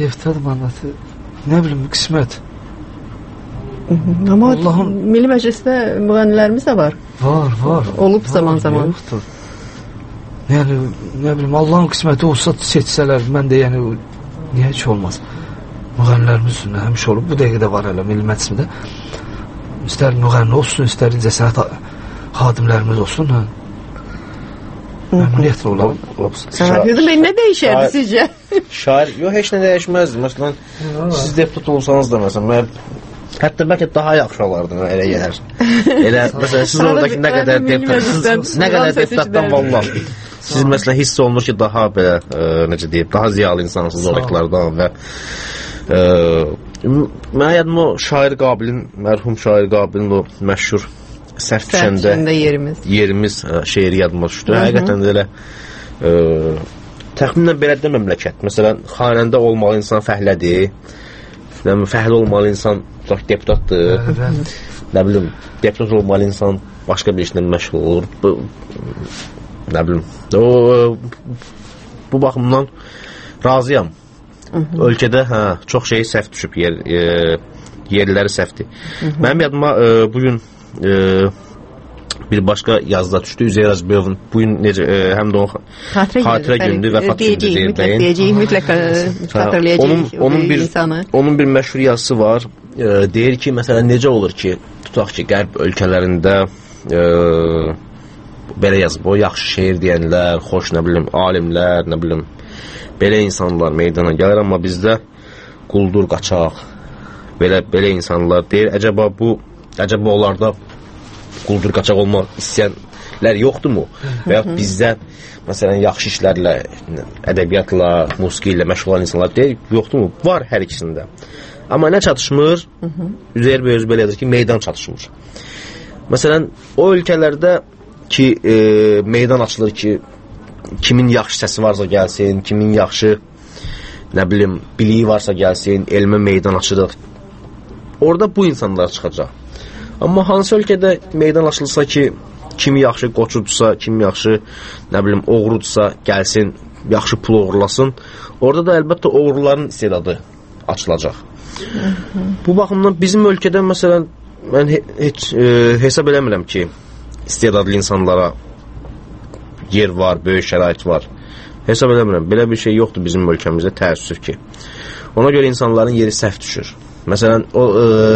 Nə bilim, qismət. Amma Milli Məclisdə müğənnilərimiz də var. Var. Olub zaman. Yoxdur. Yəni, nə bilim, Allahın qisməti olsa seçsələr, mən də yəni, niyə heç olmaz? Müğənnilərimiz həmişə olub, bu dəqiqədə var hələ Milli Məclisində. İstər müğənni olsun, istər incəsənət xadimlərimiz olsun. Məmnuniyyətlə olalım. Nə dəyişərdi sizcə? Şair, yox, heç nə dəyişməzdi. Məsələn, siz deputat olsanız da, məsələn, hətta bəlkə daha yaxşı olardı, elə gələr. Elə, məsələn, siz oradakı nə qədər deputatdan vallah. Siz məsələn, hiss olunur ki, daha belə, necə deyib, daha ziyalı insansınız oradakılardan və mən yadım o şair Qabilin, mərhum şair Qabilin o məşhur sərf düşəndə yerimiz şeiri yadıma düşdü. Həqiqətən də elə təxminən belədə məmləkət. Məsələn, xanəndə olmalı insan fəhlədir. Fəhlə olmalı insan deputatdır. Nə bilim, deputat olmalı insan başqa bir işlə məşğul olur. Nə bilim, bu baxımdan razıyam. Ölkədə çox şey səhv düşüb, yerləri səhvdir. Mənim yadıma bugün bir başqa yazıda düşdü. Üzeyir Hacıbəyovun bugün necə həm də o xatirə gündür, vəfat gündür deyir. Mütləq xatırlayacağıq insanı. Onun bir məşhur yazısı var. Deyir ki, məsələn, necə olur ki, tutaq ki, qərb ölkələrində belə yazıb, o yaxşı şeir deyənlər, xoş, nə bilim, alimlər, nə bilim, belə insanlar meydana gəlir, amma bizdə quldur, qaçaq, belə insanlar deyir. Əcəba onlarda quldur, qaçaq olmaq istəyənlər yoxdurmu? Və yaxud bizdə, məsələn, yaxşı işlərlə, ədəbiyyatla, musiqi ilə məşğul olan insanlar deyir, yoxdurmu? Var hər ikisində. Amma nə çatışmır? Üzeyir bəy özü belə yazır ki, meydan çatışmır. Məsələn, o ölkələrdə ki, meydan açılır ki, kimin yaxşı səsi varsa gəlsin, kimin yaxşı, nə bilim, biliyi varsa gəlsin, elmə meydan açırıq. Orada bu insanlar çıxacaq. Amma hansı ölkədə meydan açılsa ki, kimi yaxşı qoçudursa, kim yaxşı, nə bilim, oğrudursa gəlsin, yaxşı pul oğurlasın, orada da əlbəttə oğruların istedadı açılacaq. Bu baxımdan bizim ölkədə, məsələn, mən hesab eləmirəm ki, istedadlı insanlara yer var, böyük şərait var. Hesab eləmirəm, belə bir şey yoxdur bizim ölkəmizdə, təəssüf ki. Ona görə insanların yeri səhv düşür. Məsələn, o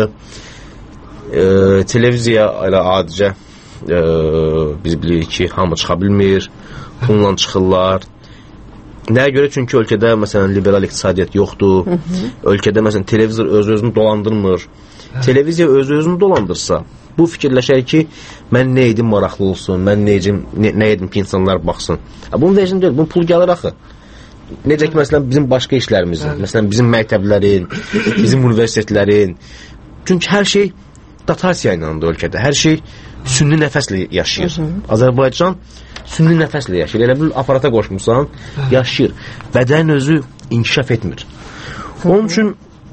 televiziya elə adicə biz bilirik ki, hamı çıxa bilmir, bununla çıxırlar. Nəyə görə? Çünki ölkədə məsələn liberal iqtisadiyyat yoxdur. Ölkədə məsələn televizor öz-özünü dolandırmır. Televiziya öz-özünü dolandırsa, bu fikirləşər ki, mən nə edim maraqlı olsun, mən nə edim ki, insanlar baxsın. Bunun vecini deyil, bunun pul gəlir axı. Necə ki, məsələn, bizim başqa işlərimizin, məsələn, bizim məktəblərin, bizim universitetlərin. Çünki hər şey dotasiya ilə ölkədə, hər şey sünni nəfəslə yaşayır. Azərbaycan sünni nəfəslə yaşayır. Elə bir aparata qoşmuşsan, yaşayır. Bədən özü inkişaf etmir. Onun üçün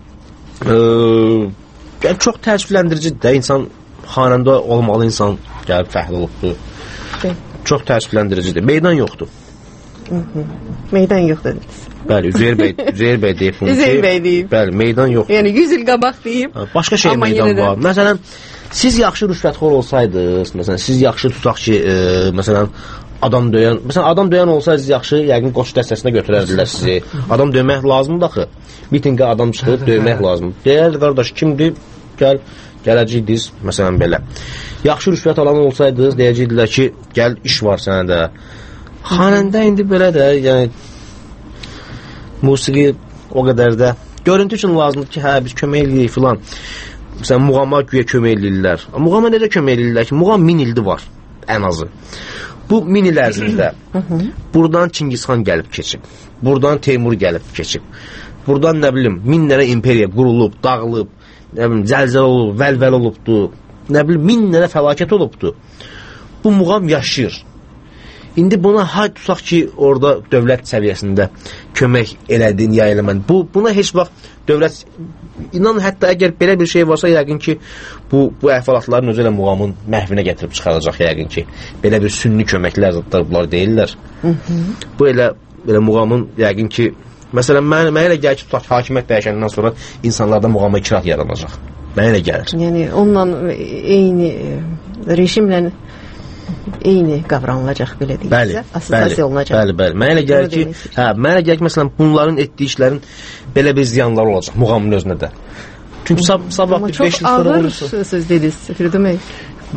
çox təəssüfləndiricidir də, insan xanəndə olmalı, insan gəlib fəhlə olubdur. Çox təəssüfləndiricidir. Meydan yoxdur. Meydan yoxdur. Bəli, Üzeyir bəy deyib bunu ki. Üzeyir bəy deyib. Bəli, meydan yoxdur. Yəni 100 il qabaq deyib. Başqa şey meydan var. Məsələn, siz yaxşı rüşvətxor olsaydınız, məsələn, siz yaxşı tutaq ki, məsələn, adam döyən olsaydınız yaxşı, yəqin qoşu dəstəsinə götürərdilər sizi. Adam döymək lazımdır axı. Mitingə adam çıxıb döymək lazımdır. Deyərdi, qardaş, kimdir? Gələcəydiniz, məsələn, belə. Yaxşı rüşvət alan olsaydınız, deyəcəydilər ki, gəl, iş var sənə də. Xanəndə indi belə də, yəni, musiqi o qədər də görüntü üçün lazımdır ki, hə, biz kömək edirik filan. Məsələn, muğama güya kömək edirlər. Muğama necə kömək edirlər ki, muğam 1000 ildir var, ən azı. Bu 1000 il ərzində buradan Çingizxan gəlib keçib, buradan Teymur gəlib keçib, buradan, nə bilim, 1000 imperiya qurulub, dağılıb, nə bilim, zəlzələ olub, vəlvəl olubdur, nə bilim, 1000 fəlakət olubdur. Bu muğam yaşayır. İndi buna hay tutaq ki, orada dövlət səviyyəsində kömək elədin, ya eləmən. Buna heç vaxt dövlət, inan, hətta əgər belə bir şey varsa, yəqin ki, bu əhvalatların özü ilə muğamın məhvinə gətirib çıxaracaq, yəqin ki. Belə bir sünni köməklər zətlər bunlar deyirlər. Bu elə muğamın, yəqin ki, məsələn, mənə elə gəlir ki, tutaq hakimiyyət dəyişəndən sonra insanlarda muğama ikrah yaranacaq. Mənə elə gəlir. Yəni, onunla eyni rejimlə eyni qavranılacaq, belə deyilsə, assosiasiya olunacaq. Bəli. Mənə elə gəlir ki, məsələn, bunların etdiyi işlərin belə bir ziyanları olacaq muğamın özünə də. Çünki sabah bir 5 il sonra olursa. Çox ağır söz dediniz, Firidun bəy.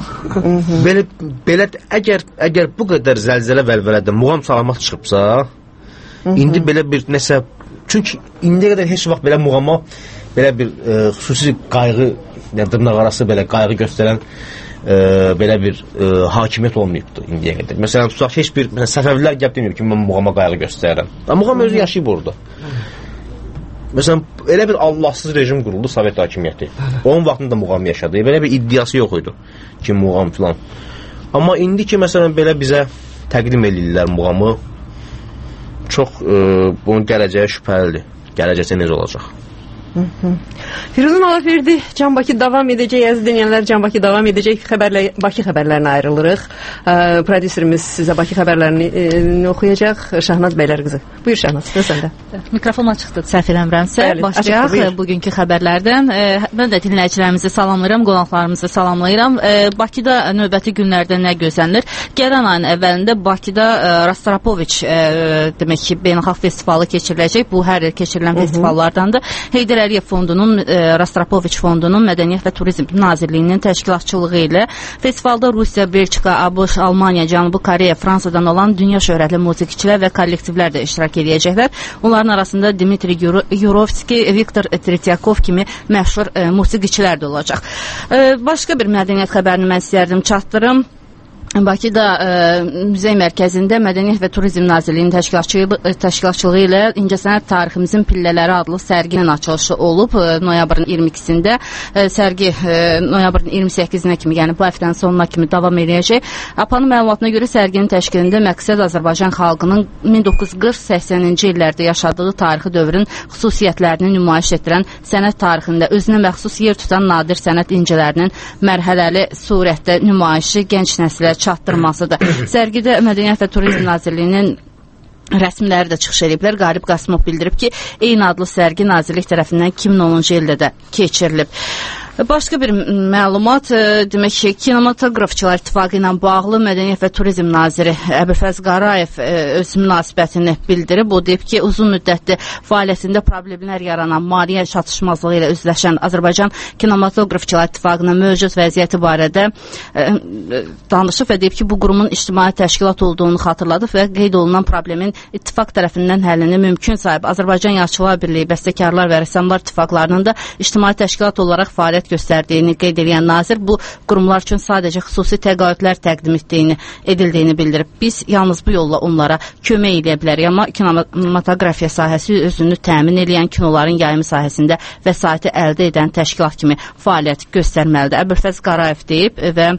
Belə əgər bu qədər zəlzələ vəlvələdə muğam salamat çıxıbsa, indi belə bir nəsə, çünki indiyə qədər heç vaxt belə muğama belə bir xüsusi qayğı, dırnaq arası belə qayğı göstərən belə bir hakimiyyət olmayıbdır indiyə qədər. Məsələn, tutaq heç bir Səfəvilər gəlib deməyib ki, mən muğama qayğı göstərirəm. Muğam özü yaşayıb orada. Məsələn, elə bir Allahsız rejim quruldu, Sovet hakimiyyəti. Onun vaxtında muğam yaşadı. Belə bir iddiası yox idi ki, muğam filan. Amma indi ki, məsələn, belə bizə təqdim edirlər muğamı, çox bunun gələcəyə şübhəlidir. Gələcəksə necə olacaq? Firidun Alaverdi, Can Bakı davam edəcək, əziz dinləyənlər, Can Bakı davam edəcək, Bakı xəbərlərinə ayrılırıq. Prodüserimiz sizə Bakı xəbərlərini oxuyacaq, Şahnaz bəylər qızı. Buyur Şahnaz, səndə. Mikrofon açıqdır, səhv eləmirəmsə. Başlayaq bugünkü xəbərlərdən. Mən də dinləyicilərimizi salamlayıram, qonaqlarımızı salamlayıram. Bakıda növbəti günlərdə nə gözlənilir? Gələn ayın əvvəlində Bakıda Rostropoviç demək ki, beynəlxalq festivalı keçiriləcək. Bu hər il keçirilən festivallardandır. Heydər Əliyev fondunun, Rostropoviç fondunun Mədəniyyət və Turizm Nazirliyinin təşkilatçılığı ilə festivalda Rusiya, Belçika, ABC, Almaniya, Cənubi Koreya, Fransadan olan dünya şöhrətli musiqiçilər və kollektivlər də iştirak edəcəklər. Onların arasında Dmitri Yurovski, Viktor Tretyakov kimi məşhur musiqiçilər də olacaq. Başqa bir mədəniyyət xəbərini mən istərdim çatdırım. Bakıda Muzey Mərkəzində Mədəniyyət və Turizm Nazirliyinin təşkilatçılığı ilə İncəsənət Tariximizin Pillələri adlı sərginin açılışı olub noyabrın 22-sində. Sərgi noyabrın 28-nə kimi, yəni bu həftənin sonuna kimi davam edəcək. APA'nın məlumatına görə sərginin təşkilində məqsəd Azərbaycan xalqının 1940-80-ci illərdə yaşadığı tarixi dövrün xüsusiyyətlərini nümayiş etdirən sənət tarixində özünə məxsus yer tutan nadir sənət incilərinin mərhələli surətdə nümayişi gənc nəslə çatdırmasıdır. Sərgidə Mədəniyyət və Turizm Nazirliyinin rəsmləri də çıxış ediblər. Qalib Qasımov bildirib ki, eyni adlı sərgi Nazirlik tərəfindən 2010-cu ildə də keçirilib. Başqa bir məlumat, demək ki, Kinematografçılar İttifaqı ilə bağlı Mədəniyyət və Turizm naziri Əbülfəz Qarayev öz münasibətini bildirib. O deyib ki, uzun müddətli fəaliyyətində problemlər yaranan maliyyə çatışmazlığı ilə üzləşən Azərbaycan Kinematografçılar İttifaqının mövcud vəziyyəti barədə danışıb və deyib ki, bu qurumun ictimai təşkilat olduğunu xatırladıb və qeyd olunan problemin ittifaq tərəfindən həllini mümkün sayıb. Azərbaycan Yazıçılar Birliyi, Bəstəkarlar və Rəssamlar İttifaqlarının da ictimai təşkilat olaraq fəaliyyət göstərdiyini qeyd edən nazir bu qurumlar üçün sadəcə xüsusi təqaüdlər təqdim edildiyini bildirib. Biz yalnız bu yolla onlara kömək edə bilərik, amma kinematografiya sahəsi özünü təmin edən kinoların yayımı sahəsində vəsaiti əldə edən təşkilat kimi fəaliyyət göstərməlidir. Əbülfəz Qarayev deyib və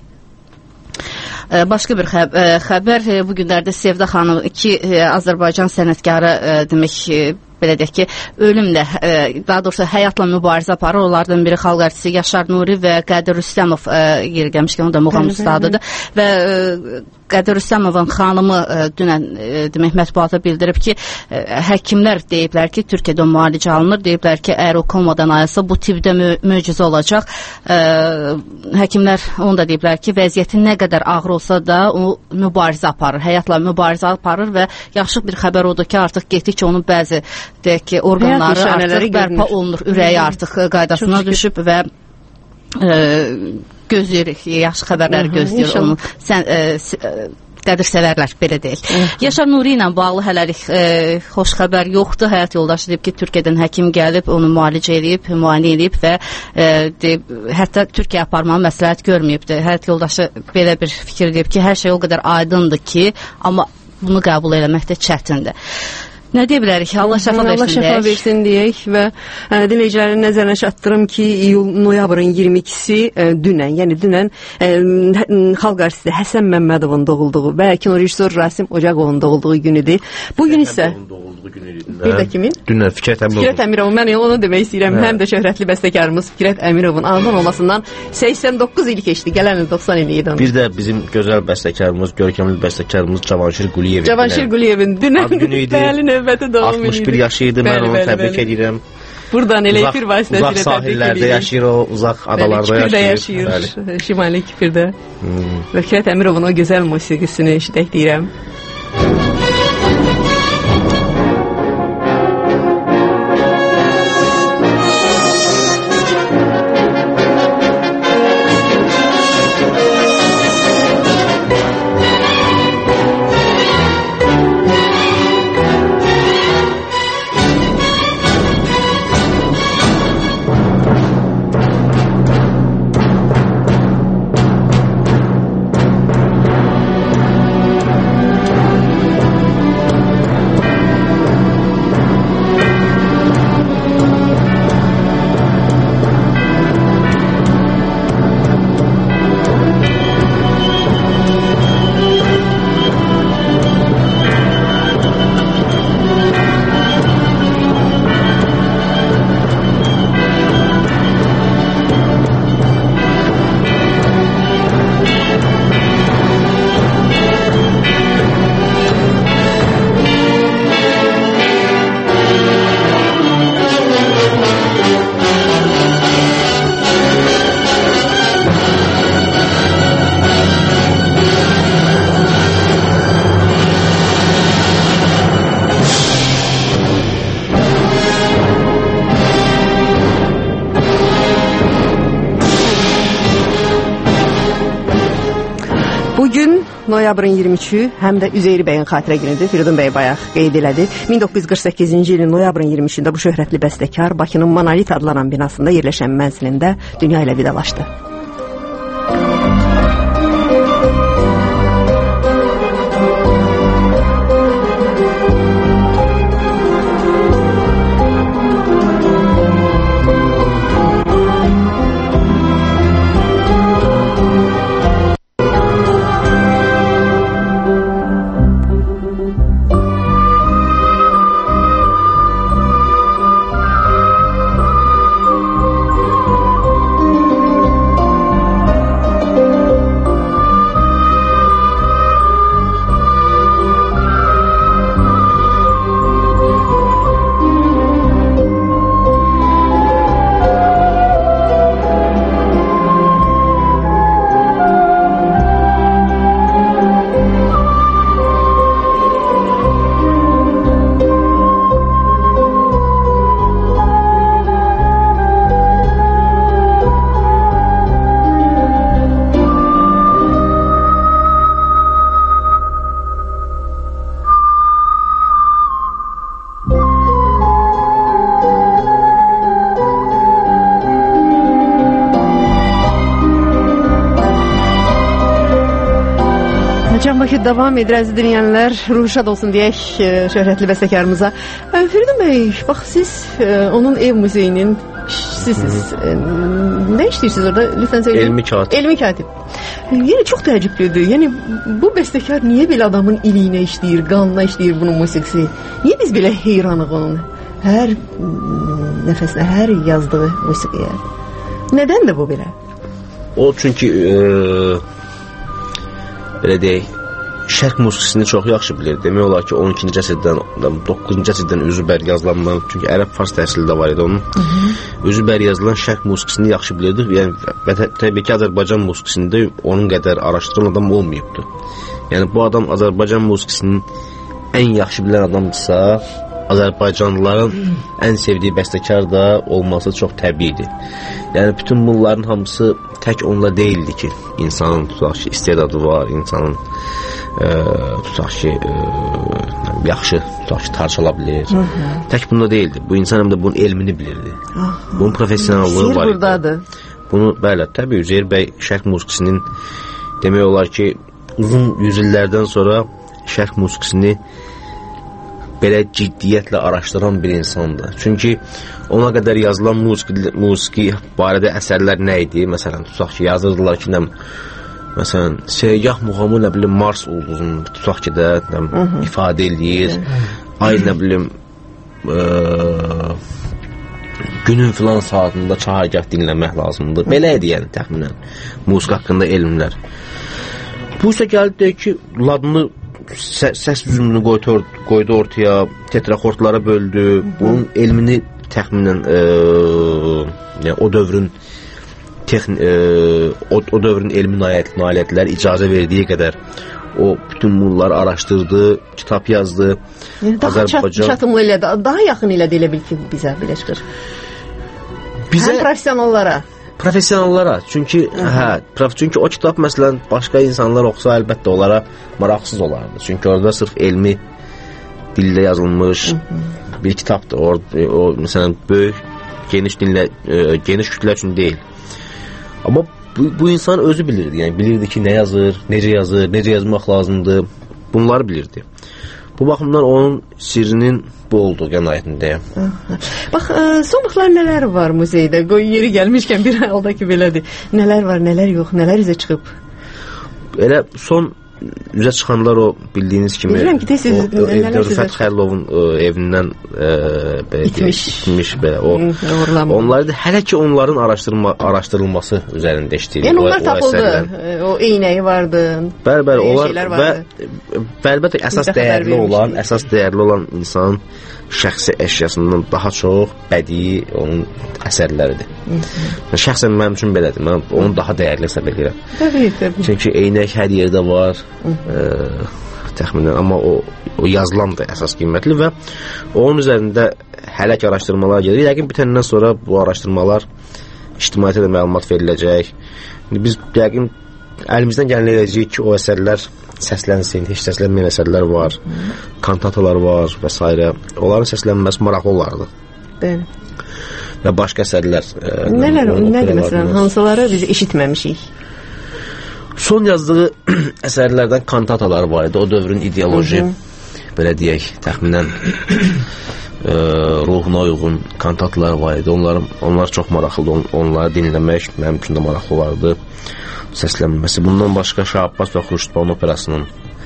başqa bir xəbər bu günlərdə Sevda xanım, iki Azərbaycan sənətkarı demək belə deyək ki, ölümlə, daha doğrusu həyatla mübarizə aparır. Onlardan biri xalq artisti Yaşar Nuri və Qədir Rüstəmov, yeri gəlmişkən o da muğam ustadıdır və Qədir Rüstəmovun xanımı dünən demək mətbuata bildirib ki, həkimlər deyiblər ki, Türkiyədə müalicə alınır, deyiblər ki, əgər o komadan ayılsa bu tibdə möcüzə olacaq. Həkimlər onu da deyiblər ki, vəziyyəti nə qədər ağır olsa da o mübarizə aparır, həyatla mübarizə aparır və yaxşı bir xəbər odur ki, artıq getdikcə onun bəzi deyək ki, orqanları artıq bərpa olunur, ürəyi artıq qaydasına düşüb və gözləyirik, yaxşı xəbərləri gözləyir onu. Qədirsəvərlər, belə deyək. Yaşar Nuri ilə bağlı hələlik xoş xəbər yoxdur. Həyat yoldaşı deyib ki, Türkiyədən həkim gəlib, onu müalicə edib, müayinə edib və hətta Türkiyə aparmağı məsləhət görməyibdir. Həyat yoldaşı belə bir fikir deyib ki, hər şey o qədər aydındır ki, amma bunu qəbul eləmək də çətindir. Nə deyə bilərik? Allah şəfa versin deyək və dinləyicilərin nəzərinə çatdırım ki, noyabrın 22-si dünən xalq artisti Həsən Məmmədovun doğulduğu və kino rejissor Rasim Ocaqovun doğulduğu günüdür. Bugün isə bir də kimin? Dünən Fikrət Əmirovun. Mən onu demək istəyirəm. Həm də şöhrətli bəstəkarımız Fikrət Əmirovun anadan olmasından 89 il keçdi. Gələn il 90 il idi. Bir də bizim gözəl bəstəkarımız, görkəmli bəstəkarımız Cavanşir Quliyevin dünən növbəti doğum 61 yaşı idi, mən onu təbrik edirəm. Buradan elə efir vasitəsilə uzaq sahillərdə yaşayır o, uzaq adalarda yaşayır. Şimali Kipirdə. Və Fikrət Əmirovun o gözəl musiqisini eşidək deyirəm. Bugün noyabrın 23-ü həm də Üzeyir bəyin xatirə günüdür. Firidun bəy bayaq qeyd elədi. 1948-ci ilin noyabrın 23-ündə bu şöhrətli bəstəkar Bakının Monolit adlanan binasında yerləşən mənzilində dünya ilə vidalaşdı. Can Bakı davam edir, əziz dinləyənlər. Ruhu şad olsun deyək şöhrətli bəstəkarımıza. Firidun bəy, bax siz onun ev muzeyinin işçisiniz. Nə işləyirsiniz orada? Lütfən söyləyin. Elmi katib. Yəni çox təəccüblüdür. Yəni bu bəstəkar niyə belə adamın iliyinə işləyir, qanına işləyir bunun musiqisi? Niyə biz belə heyranıq onun hər nəfəsinə, hər yazdığı musiqiyə? Nədən də bu belə? O çünki belə deyək, şərq musiqisini çox yaxşı bilir. Demək olar ki, 12-ci əsrdən, 9-cu əsrdən üzübər yazılandan, çünki ərəb fars təhsili də var idi onun. Üzübər yazılan şərq musiqisini yaxşı bilirdik. Yəni, və təbii ki, Azərbaycan musiqisində onun qədər araşdıran adam olmayıbdır. Yəni, bu adam Azərbaycan musiqisinin ən yaxşı bilən adamdırsa, Azərbaycanlıların ən sevdiyi bəstəkar da olması çox təbiidir. Yəni, bütün bunların hamısı tək onunla deyildi ki, insanın tutaq ki, istedadı var, insanın tutaq ki, yaxşı tutaq ki, tarçala bilir. Tək bunda deyildi. Bu insan həm də bunun elmini bilirdi. Bunun professionallığı var idi. Bunu, bəli, təbii Üzeyir bəy şərq musiqisinin demək olar ki, uzun yüzillərdən sonra şərq musiqisini belə ciddiyyətlə araşdıran bir insandır. Çünki ona qədər yazılan musiqi barədə əsərlər nə idi? Məsələn, tutaq ki, yazırdılar ki, məsələn, Seygah muğamı, nə bilim, Mars ulduzunu tutaq ki də ifadə eləyir. Ay, nə bilim, günün filan saatında çahargah dinləmək lazımdır. Belə idi, yəni, təxminən, musiqi haqqında elmlər. Bu isə gəlib deyək ki, ladını səs düzümünü qoydu ortaya, tetraxordlara böldü. Bunun elmini təxminən o dövrün o dövrün elmi nailiyyətləri icazə verdiyi qədər o bütün bunları araşdırdı, kitab yazdı. Daha çatımlı ilə, daha yaxın ilə deyilə bil ki, bizə belə çıxır. Həm professionallara. Professionallara, çünki o kitab məsələn başqa insanlar oxusa əlbəttə onlara maraqsız olardı. Çünki orada sırf elmi dillə yazılmış bir kitabdır. O məsələn böyük, geniş kütlə üçün deyil. Amma bu insan özü bilirdi. Yəni bilirdi ki, nə yazır, necə yazmaq lazımdır. Bunları bilirdi. Bu baxımdan onun sirrinin bu olduğu qənaətindəyəm. Bax, son vaxtlar nələr var muzeydə? Yeri gəlmişkən bir halda ki, belədir. Nələr var, nələr yox, nələr üzə çıxıb? Elə son üzə çıxanlar o bildiyiniz kimi Rüfət Xəlilovun evindən itmiş belə o. Onlar da hələ ki onların araşdırılması üzərində işləyir. Yəni onlar tapıldı. O eynəyi vardı. Bəli, onlar və əlbəttə əsas dəyərli olan insanın şəxsi əşyasından daha çox bədii onun əsərləridir. Şəxsən mənim üçün belədir. Mən onu daha dəyərli hesab edirəm. Təbii. Çünki eynək hər yerdə var. Təxminən, amma o yazılan da əsas qiymətli və onun üzərində hələ ki araşdırmalar gedir. Yəqin bitəndən sonra bu araşdırmalar ictimaiyyətə də məlumat veriləcək. Biz yəqin əlimizdən gələn edəcəyik ki, o əsərlər səslənsin, heç səslənməyən əsərlər var, kantatalar var və s. Onların səslənməsi maraqlı olardı. Bəli. Və başqa əsərlər. Nədir məsələn, hansıları biz eşitməmişik? Son yazdığı əsərlərdən kantatalar var idi. O dövrün ideoloji, belə deyək, təxminən ruhuna uyğun kantatalar var idi. Onlar çox maraqlıdır. Onları dinləmək mənim üçün də maraqlı olardı. Səslənməsi. Bundan başqa Şah Abbas və Xurşudbağın operasının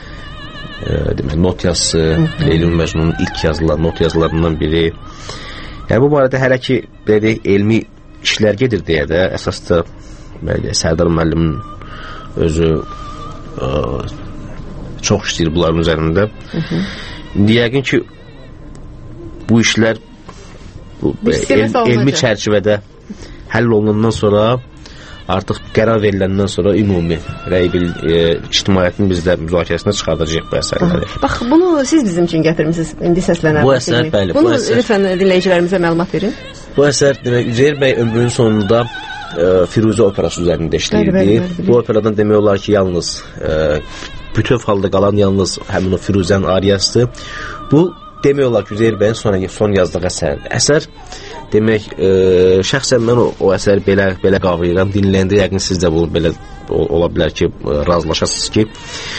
not yazısı, Leyli və Məcnunun ilk yazılan not yazılarından biri. Yəni bu barədə hələ ki elmi işlər gedir deyə də əsas da Sərdar müəllimin özü çox işləyir bunların üzərində. Yəqin ki bu işlər elmi çərçivədə həll olunandan sonra artıq qərar veriləndən sonra ümumi ictimaiyyətin bizdə müzakirəsində çıxardacaq bu əsərləri. Bax, bunu siz bizim üçün gətirmişsiniz, indi səslənər. Bu əsər, bəli. Bunu lütfən dinləyicilərimizə məlumat verin. Bu əsər, demək, Üzeyir bəy ömrünün sonunda Firuzə operası üzərində işləyirdi. Bu operadan demək olar ki, yalnız bütöv halda qalan yalnız həmin o Firuzənin ariyasıdır. Bu, demək olar ki, Üzeyir bəyin son yazdığı əsərdir. Əsər, demək, şəxsən mən o əsəri belə qavrayıram. Dinləyəndə yəqin siz də bunu belə ola bilər ki, razılaşasınız ki,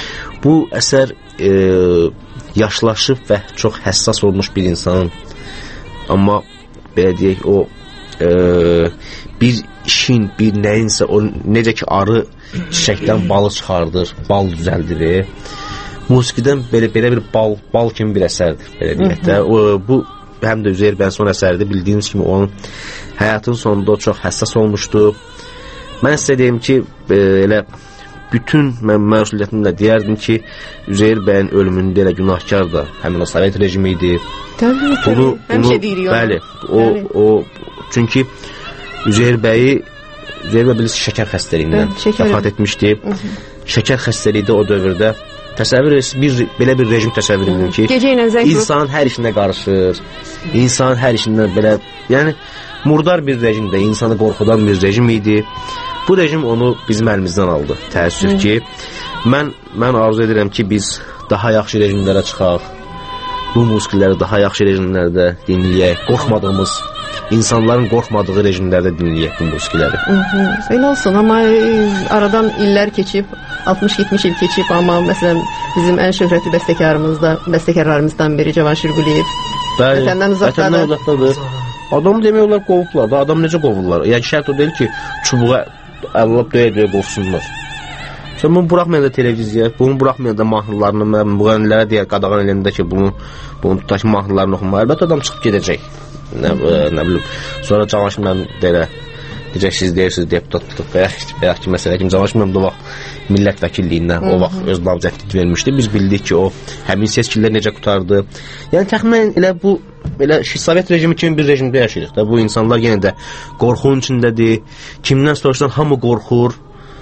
Bu əsər yaşlaşıb və çox həssas olmuş bir insanın, amma belə deyək, o bir işin, bir nəyinsə, o necə ki arı çiçəkdən balı çıxardır, bal düzəldir. Musiqidən belə bir bal kimi bir əsərdir, belə deyək də. Bu həm də Üzeyir bəyin son əsəridir. Bildiyimiz kimi onun həyatın sonunda o çox həssas olmuşdu. Mən sizə deyim ki, elə bütün mən məsuliyyətimlə deyərdim ki, Üzeyir bəyin ölümündə elə günahkar da həmin o Sovet rejimi idi. Təbii, həmişə deyirik. Bəli, çünki Üzeyir bəy bilirsiniz şəkər xəstəliyindən vəfat etmişdi. Şəkər xəstəliyi də o dövrdə təsəvvür edirsiniz, belə bir rejim təsəvvür edin ki, insan hər işinə qarışır, insan hər işindən belə, yəni murdar bir rejimdə, insanı qorxudan bir rejim idi. Bu rejim onu bizim əlimizdən aldı, təəssüf ki. Mən arzu edirəm ki, biz daha yaxşı rejimlərə çıxaq, bu musiqiləri daha yaxşı rejimlərdə dinləyək, qorxmadığımız, insanların qorxmadığı rejimlərdə dinləyək bu musiqiləri. Elə olsun, amma aradan illər keçib, 60-70 il keçib, amma məsələn bizim ən şöhrətli bəstəkarlarımızdan biri Cavanşir Quliyev vətəndən uzaqdadır. Adam demək olar qovublar da, adam necə qovurlar? Yəni şərt o deyil ki, çubuğa əlləb döyə-döyə qovsunlar. Sən bunu buraxmayanda televiziya, bunu buraxmayanda mahnılarını, müğənnilərə deyər, qadağan eləyəndə ki, bunu tutaq ki, mahnılarını oxunma. Əlbəttə adam çıxıb gedəcək. Nə bilim. Sonra Cavanşir mənim deyəcək, siz deyirsiniz, deputatlıq və ki, məsələ ki, Cavanşir mənim də vaxt millət vəkilliyindən o vaxt öz namzədlik vermişdi. Biz bildik ki, o həmin seçkilər necə qutardı. Yəni təxminən elə bu Sovet rejimi kimi bir rejimdə yaşayırıq da. Bu insanlar yenə də qorxunun içindədir. Kimdən soruşsan hamı qorxur.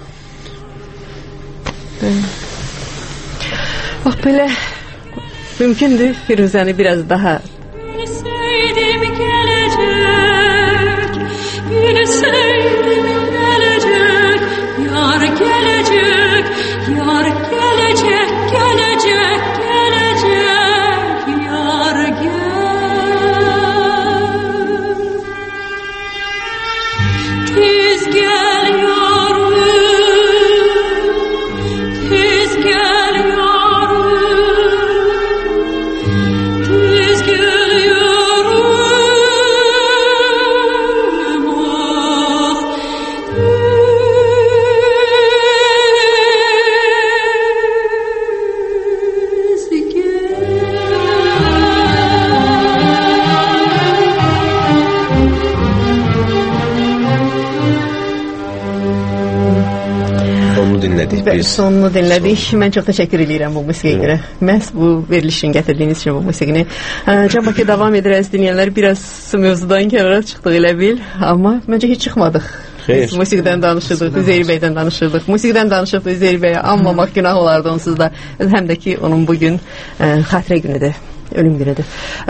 Bax belə mümkündür Firuzəni biraz daha sonunu dinlədik. Mən çox təşəkkür edirəm bu musiqiyə görə. Məhz bu verilişin gətirdiyiniz üçün bu musiqini. Can Bakı davam edir, əziz dinləyənlər. Biraz mövzudan kənara çıxdıq elə bil. Amma məncə heç çıxmadıq. Biz musiqidən danışırdıq, Üzeyir bəydən danışırdıq. Musiqidən danışıb Üzeyir bəyə anmamaq günah olardı onsuz da. Həm də ki, onun bugün xatirə günüdür. Ölüm günüdür.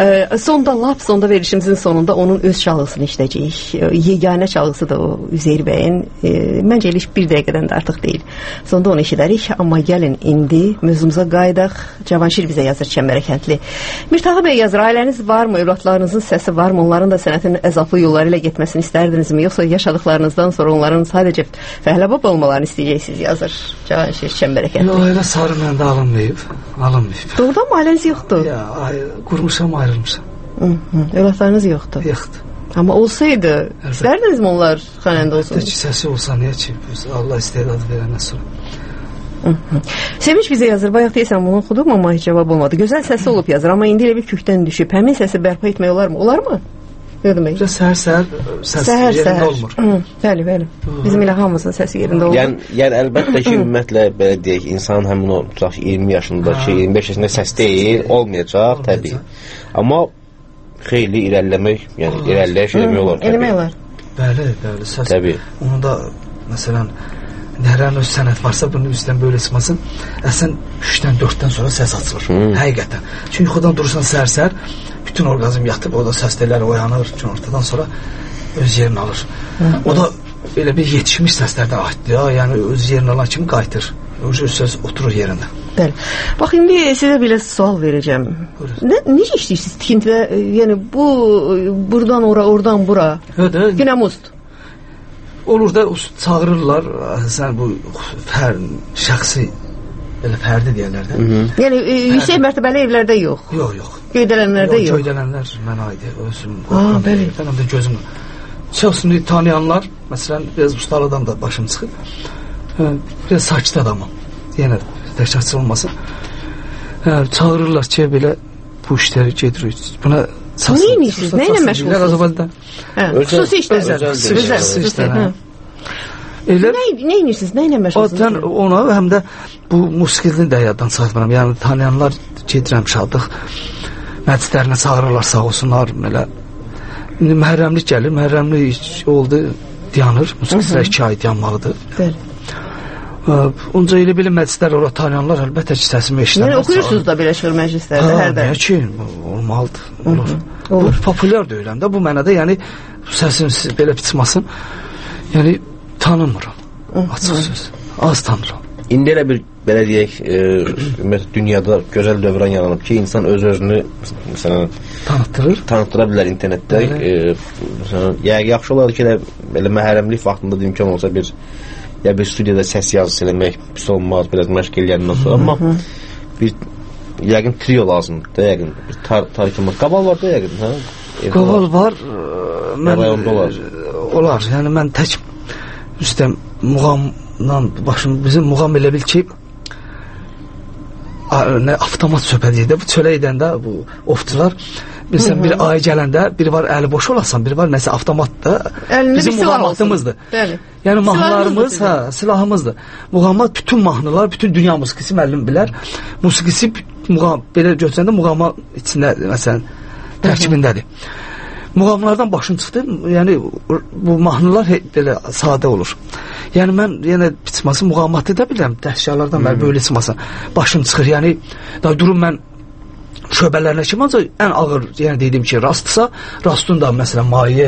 Sonda verilişimizin sonunda onun öz çalğısını işləyəcəyik. Yeganə çalğısı da o Üzeyir bəyin. Məncə elə bir dəqiqədən də artıq deyil. Sonda onu eşidərik. Amma gəlin indi mövzumuza qayıdaq. Cavanşir bizə yazır Çəmbərəkəndli. Mirtağı bəy yazır, ailəniz varmı? Övladlarınızın səsi varmı? Onların da sənətin əzablı yolları ilə getməsini istərdinizmi? Yoxsa yaşadıqlarınızdan sonra onların sadəcə fəhləbab olmalarını istəyəcəksiniz yazır Cavanşir Çəmbərəkəndli. Yox, elə sarı məndə alınmayıb. Doğrudan mı ailəniz yoxdur? Qurmuşam, ayrılmışam. Övladlarınız yoxdur? Yoxdur. Amma olsaydı, istərdinizmi onlar xanəndə olsun? Əlbəttə ki, səsi olsa niyə ki? Allah istedadı verəndən sonra. Sevinç bizə yazır, bayaq deyəsən bunu oxudum, amma heç cavab olmadı. Gözəl səsi olub yazır, amma indi elə bir kükdən düşüb. Həmin səsi bərpa etmək olarmı? Olarmı? Nə demək? Səhər səs yerində olmur. Bəli. Bizim elə hamımızın səsi yerində olmur. Yəni əlbəttə ki, ümumiyyətlə belə deyək, insanın həmin o 20 yaşındakı, 25 yaşında səs deyil, olmayacaq təbii. Amma xeyli irəliləmək, yəni irəliləyək eləmək olar təbii. Eləmək olar. Bəli, səs. Təbii. Onun da məsələn nərənin öz sənət varsa bunu üstdən böyle çıxmasın. Əslən 3-dən 4-dən sonra səs açılır. Həqiqətən. Çünki yuxudan durursan səhər-səhər bütün orqanizm yatıb, o da səslər oyanır, günortadan sonra öz yerini alır. O da elə bir yetişmiş səslərdən aiddir, yəni öz yerini alan kimi qayıtır. Öz söz oturur yerində. Bəli. Bax indi sizə belə sual verəcəm. Necə işləyirsiniz tikintidə? Yəni bu buradan ora, oradan bura. Günəmuzd. Olur da çağırırlar, sən bu hər şəxsi belə fərdi deyirlər də. Yəni yüksək mərtəbəli evlərdə yox. Yox. Göydələnlərdə yox. Göydələnlər mənə aid özüm. Bəli. Həm də gözüm. Çoxsunu tanıyanlar, məsələn, biraz ustalardan da başım çıxır. Biraz sakit adamım. Yenə təkcə olmasın. Çağırırlar ki, belə bu işləri gedirik. Buna nə edirsiniz? Nə ilə məşğulsunuz? Xüsusi işlər. Xüsusi işlər. Nə edirsiniz? Nə ilə məşğulsunuz? Ona həm də bu musiqini də yaddan çıxartmıram. Yəni tanıyanlar gedirəm şadlıq məclislərinə çağırırlar, sağ olsunlar belə. İndi məhərrəmlik gəlir, məhərrəmlik oldu, dayanır. Musiqilər 2 ay dayanmalıdır. Bəli. Onca elə belə məclislər ora tanıyanlar əlbəttə ki, səsimi eşidənlər. Yəni oxuyursunuz da belə şöhr məclislərdə hər dəfə. Ki, olmalıdır. Olur. Bu populyar deyiləm də bu mənada, yəni səsim belə çıxmasın. Yəni tanımıram. Açıq söz. Az tanırım. İndi elə bir belə deyək, dünyada gözəl dövrən yaranıb ki, insan öz-özünü məsələn tanıtdıra bilər internetdə. Məsələn, yaxşı olardı ki, belə məhərrəmlik vaxtında da imkan olsa bir studiyada səs yazısı eləmək pis olmaz, biraz məşq eləyəndən sonra, amma bir yəqin trio lazımdır da, yəqin bir tarikimiz. Qaval var da yəqin, hə? Qaval var. Rayonda olar. Olar, yəni mən tək üstəm muğamdan başım, bizim muğam elə bil ki avtomat söhbət edir. Bu çölə edəndə bu ofçular bilsən bir ay gələndə biri var əli boş olasan, biri var nəsə avtomatda bizim muğamatımızdır. Yəni mahnılarımız, silahımızdır. Muğamat bütün mahnılar, bütün dünya musiqisi müəllim bilər. Musiqisi muğam belə götürəndə muğama içində məsələn tərkibindədir. Muğamlardan başım çıxdı. Yəni bu mahnılar belə sadə olur. Yəni mən yenə çıxması muğamatı da bilirəm. Dəhşələrdən bəri belə çıxmasın. Başım çıxır. Yəni da durum mən şöbələrinə kimi ancaq ən ağır, yəni dediyim ki, rastdırsa, rastın da məsələn maye,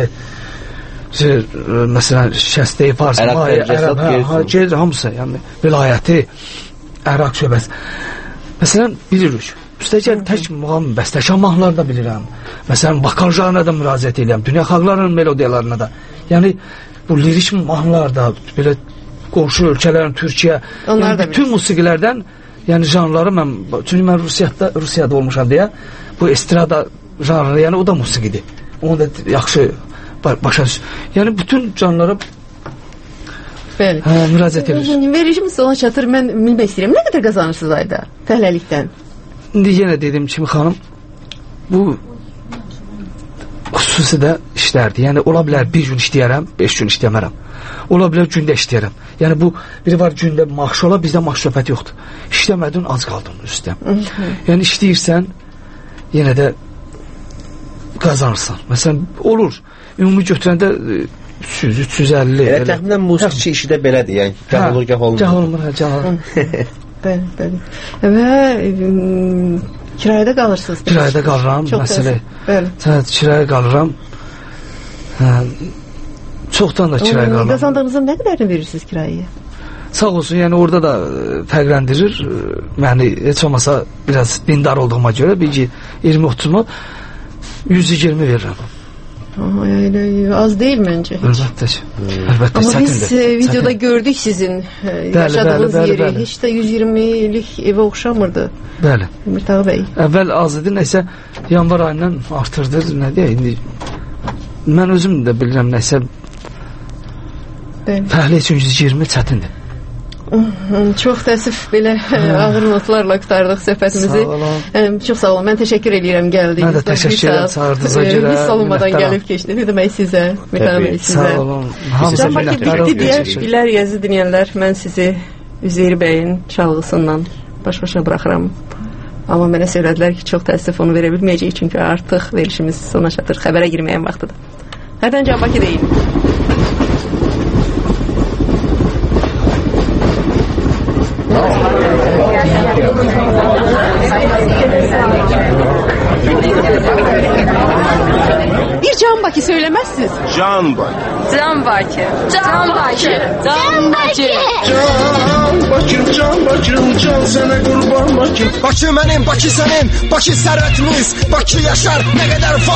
məsələn şəstəyi, fars, maye, ərəb, hamısı, yəni vilayəti, əraq şöbəsi. Məsələn, bilirik. Üstəgəl tək muğam, bəstəkar mahnıları da bilirəm. Məsələn, vokallarına da müraciət edirəm, dünya xalqlarının melodiyalarına da. Yəni, bu lirik mahnılar da, belə qonşu ölkələrin, Türkiyə, yəni bütün musiqilərdən, yəni janrları mən, çünki mən Rusiyada olmuşam deyə, bu estrada janrı, yəni o da musiqidir. Onu da yaxşı başa düşür. Yəni bütün janrlara müraciət edir. Verişimiz ona çatır, mən bilmək istəyirəm. Nə qədər qazanırsınız ayda fəhləlikdən? İndi yenə dediyim kimi xanım, bu xüsusi də işlərdir. Yəni ola bilər bir gün işləyərəm, 5 gün işləyəmərəm. Ola bilər gündə işləyərəm. Yəni bu biri var gündə maaş ola, bizdə maaş söhbəti yoxdur. İşləmədin, az qaldın üstə. Yəni işləyirsən, yenə də qazanırsan. Məsələn, olur. Ümumi götürəndə 300-350. Elə təxminən musiqiçi işi də belədir. Yəni gah olur, gah olmur. Gah olmur, gah olur. Bəli. Və kirayədə qalırsınız. Kirayədə qalıram, məsələ. Kirayədə qalıram. Çoxdan da kirayədə qalıram. Qazandığınızın nə qədərini verirsiniz kirayəyə? Sağ olsun, yəni orada da fərqləndirir. Məni heç olmasa biraz dindar olduğuma görə, bir ki 20-30 manat 120 verirəm. Az deyil məncə. Əlbəttə ki. Amma biz videoda gördük sizin yaşadığınız yeri. Heç də 120-lik evə oxşamırdı. Bəli. Mirtağı bəy. Əvvəl az idi, nəsə yanvar ayından artırdı. Nə deyək, indi mən özüm də bilirəm, nəsə fəhlə üçün 120 çətindir. Çox təəssüf belə ağır notlarla qurtardıq söhbətimizi. Çox sağ olun. Mən təşəkkür edirəm gəldiyinizdə. Mən də təşəkkür edirəm çağırdığınıza görə. Hiss olunmadan gəlib keçdi. Bir demək sizə, Mirtağı bəy sizə. Sağ olun. Canbaki bitti deyə bilər yazı dinləyənlər. Mən sizi Üzeyir bəyin çalğısından baş-başa buraxıram. Amma mənə söylədilər ki, çox təəssüf onu verə bilməyəcəyik. Çünki artıq verilişimiz sona çatır. Xəbərə girməyən vaxtıdır. Hərdən Canbaki deyil. Bir Canbaki söylemezsiniz. Canbaki. Canbaki. Canbaki. Canbaki. Canbaki, can sənə qurban Bakı. Bakı mənim, Bakı sənin, Bakı sərvətimiz, Bakı yaşar, nə qədər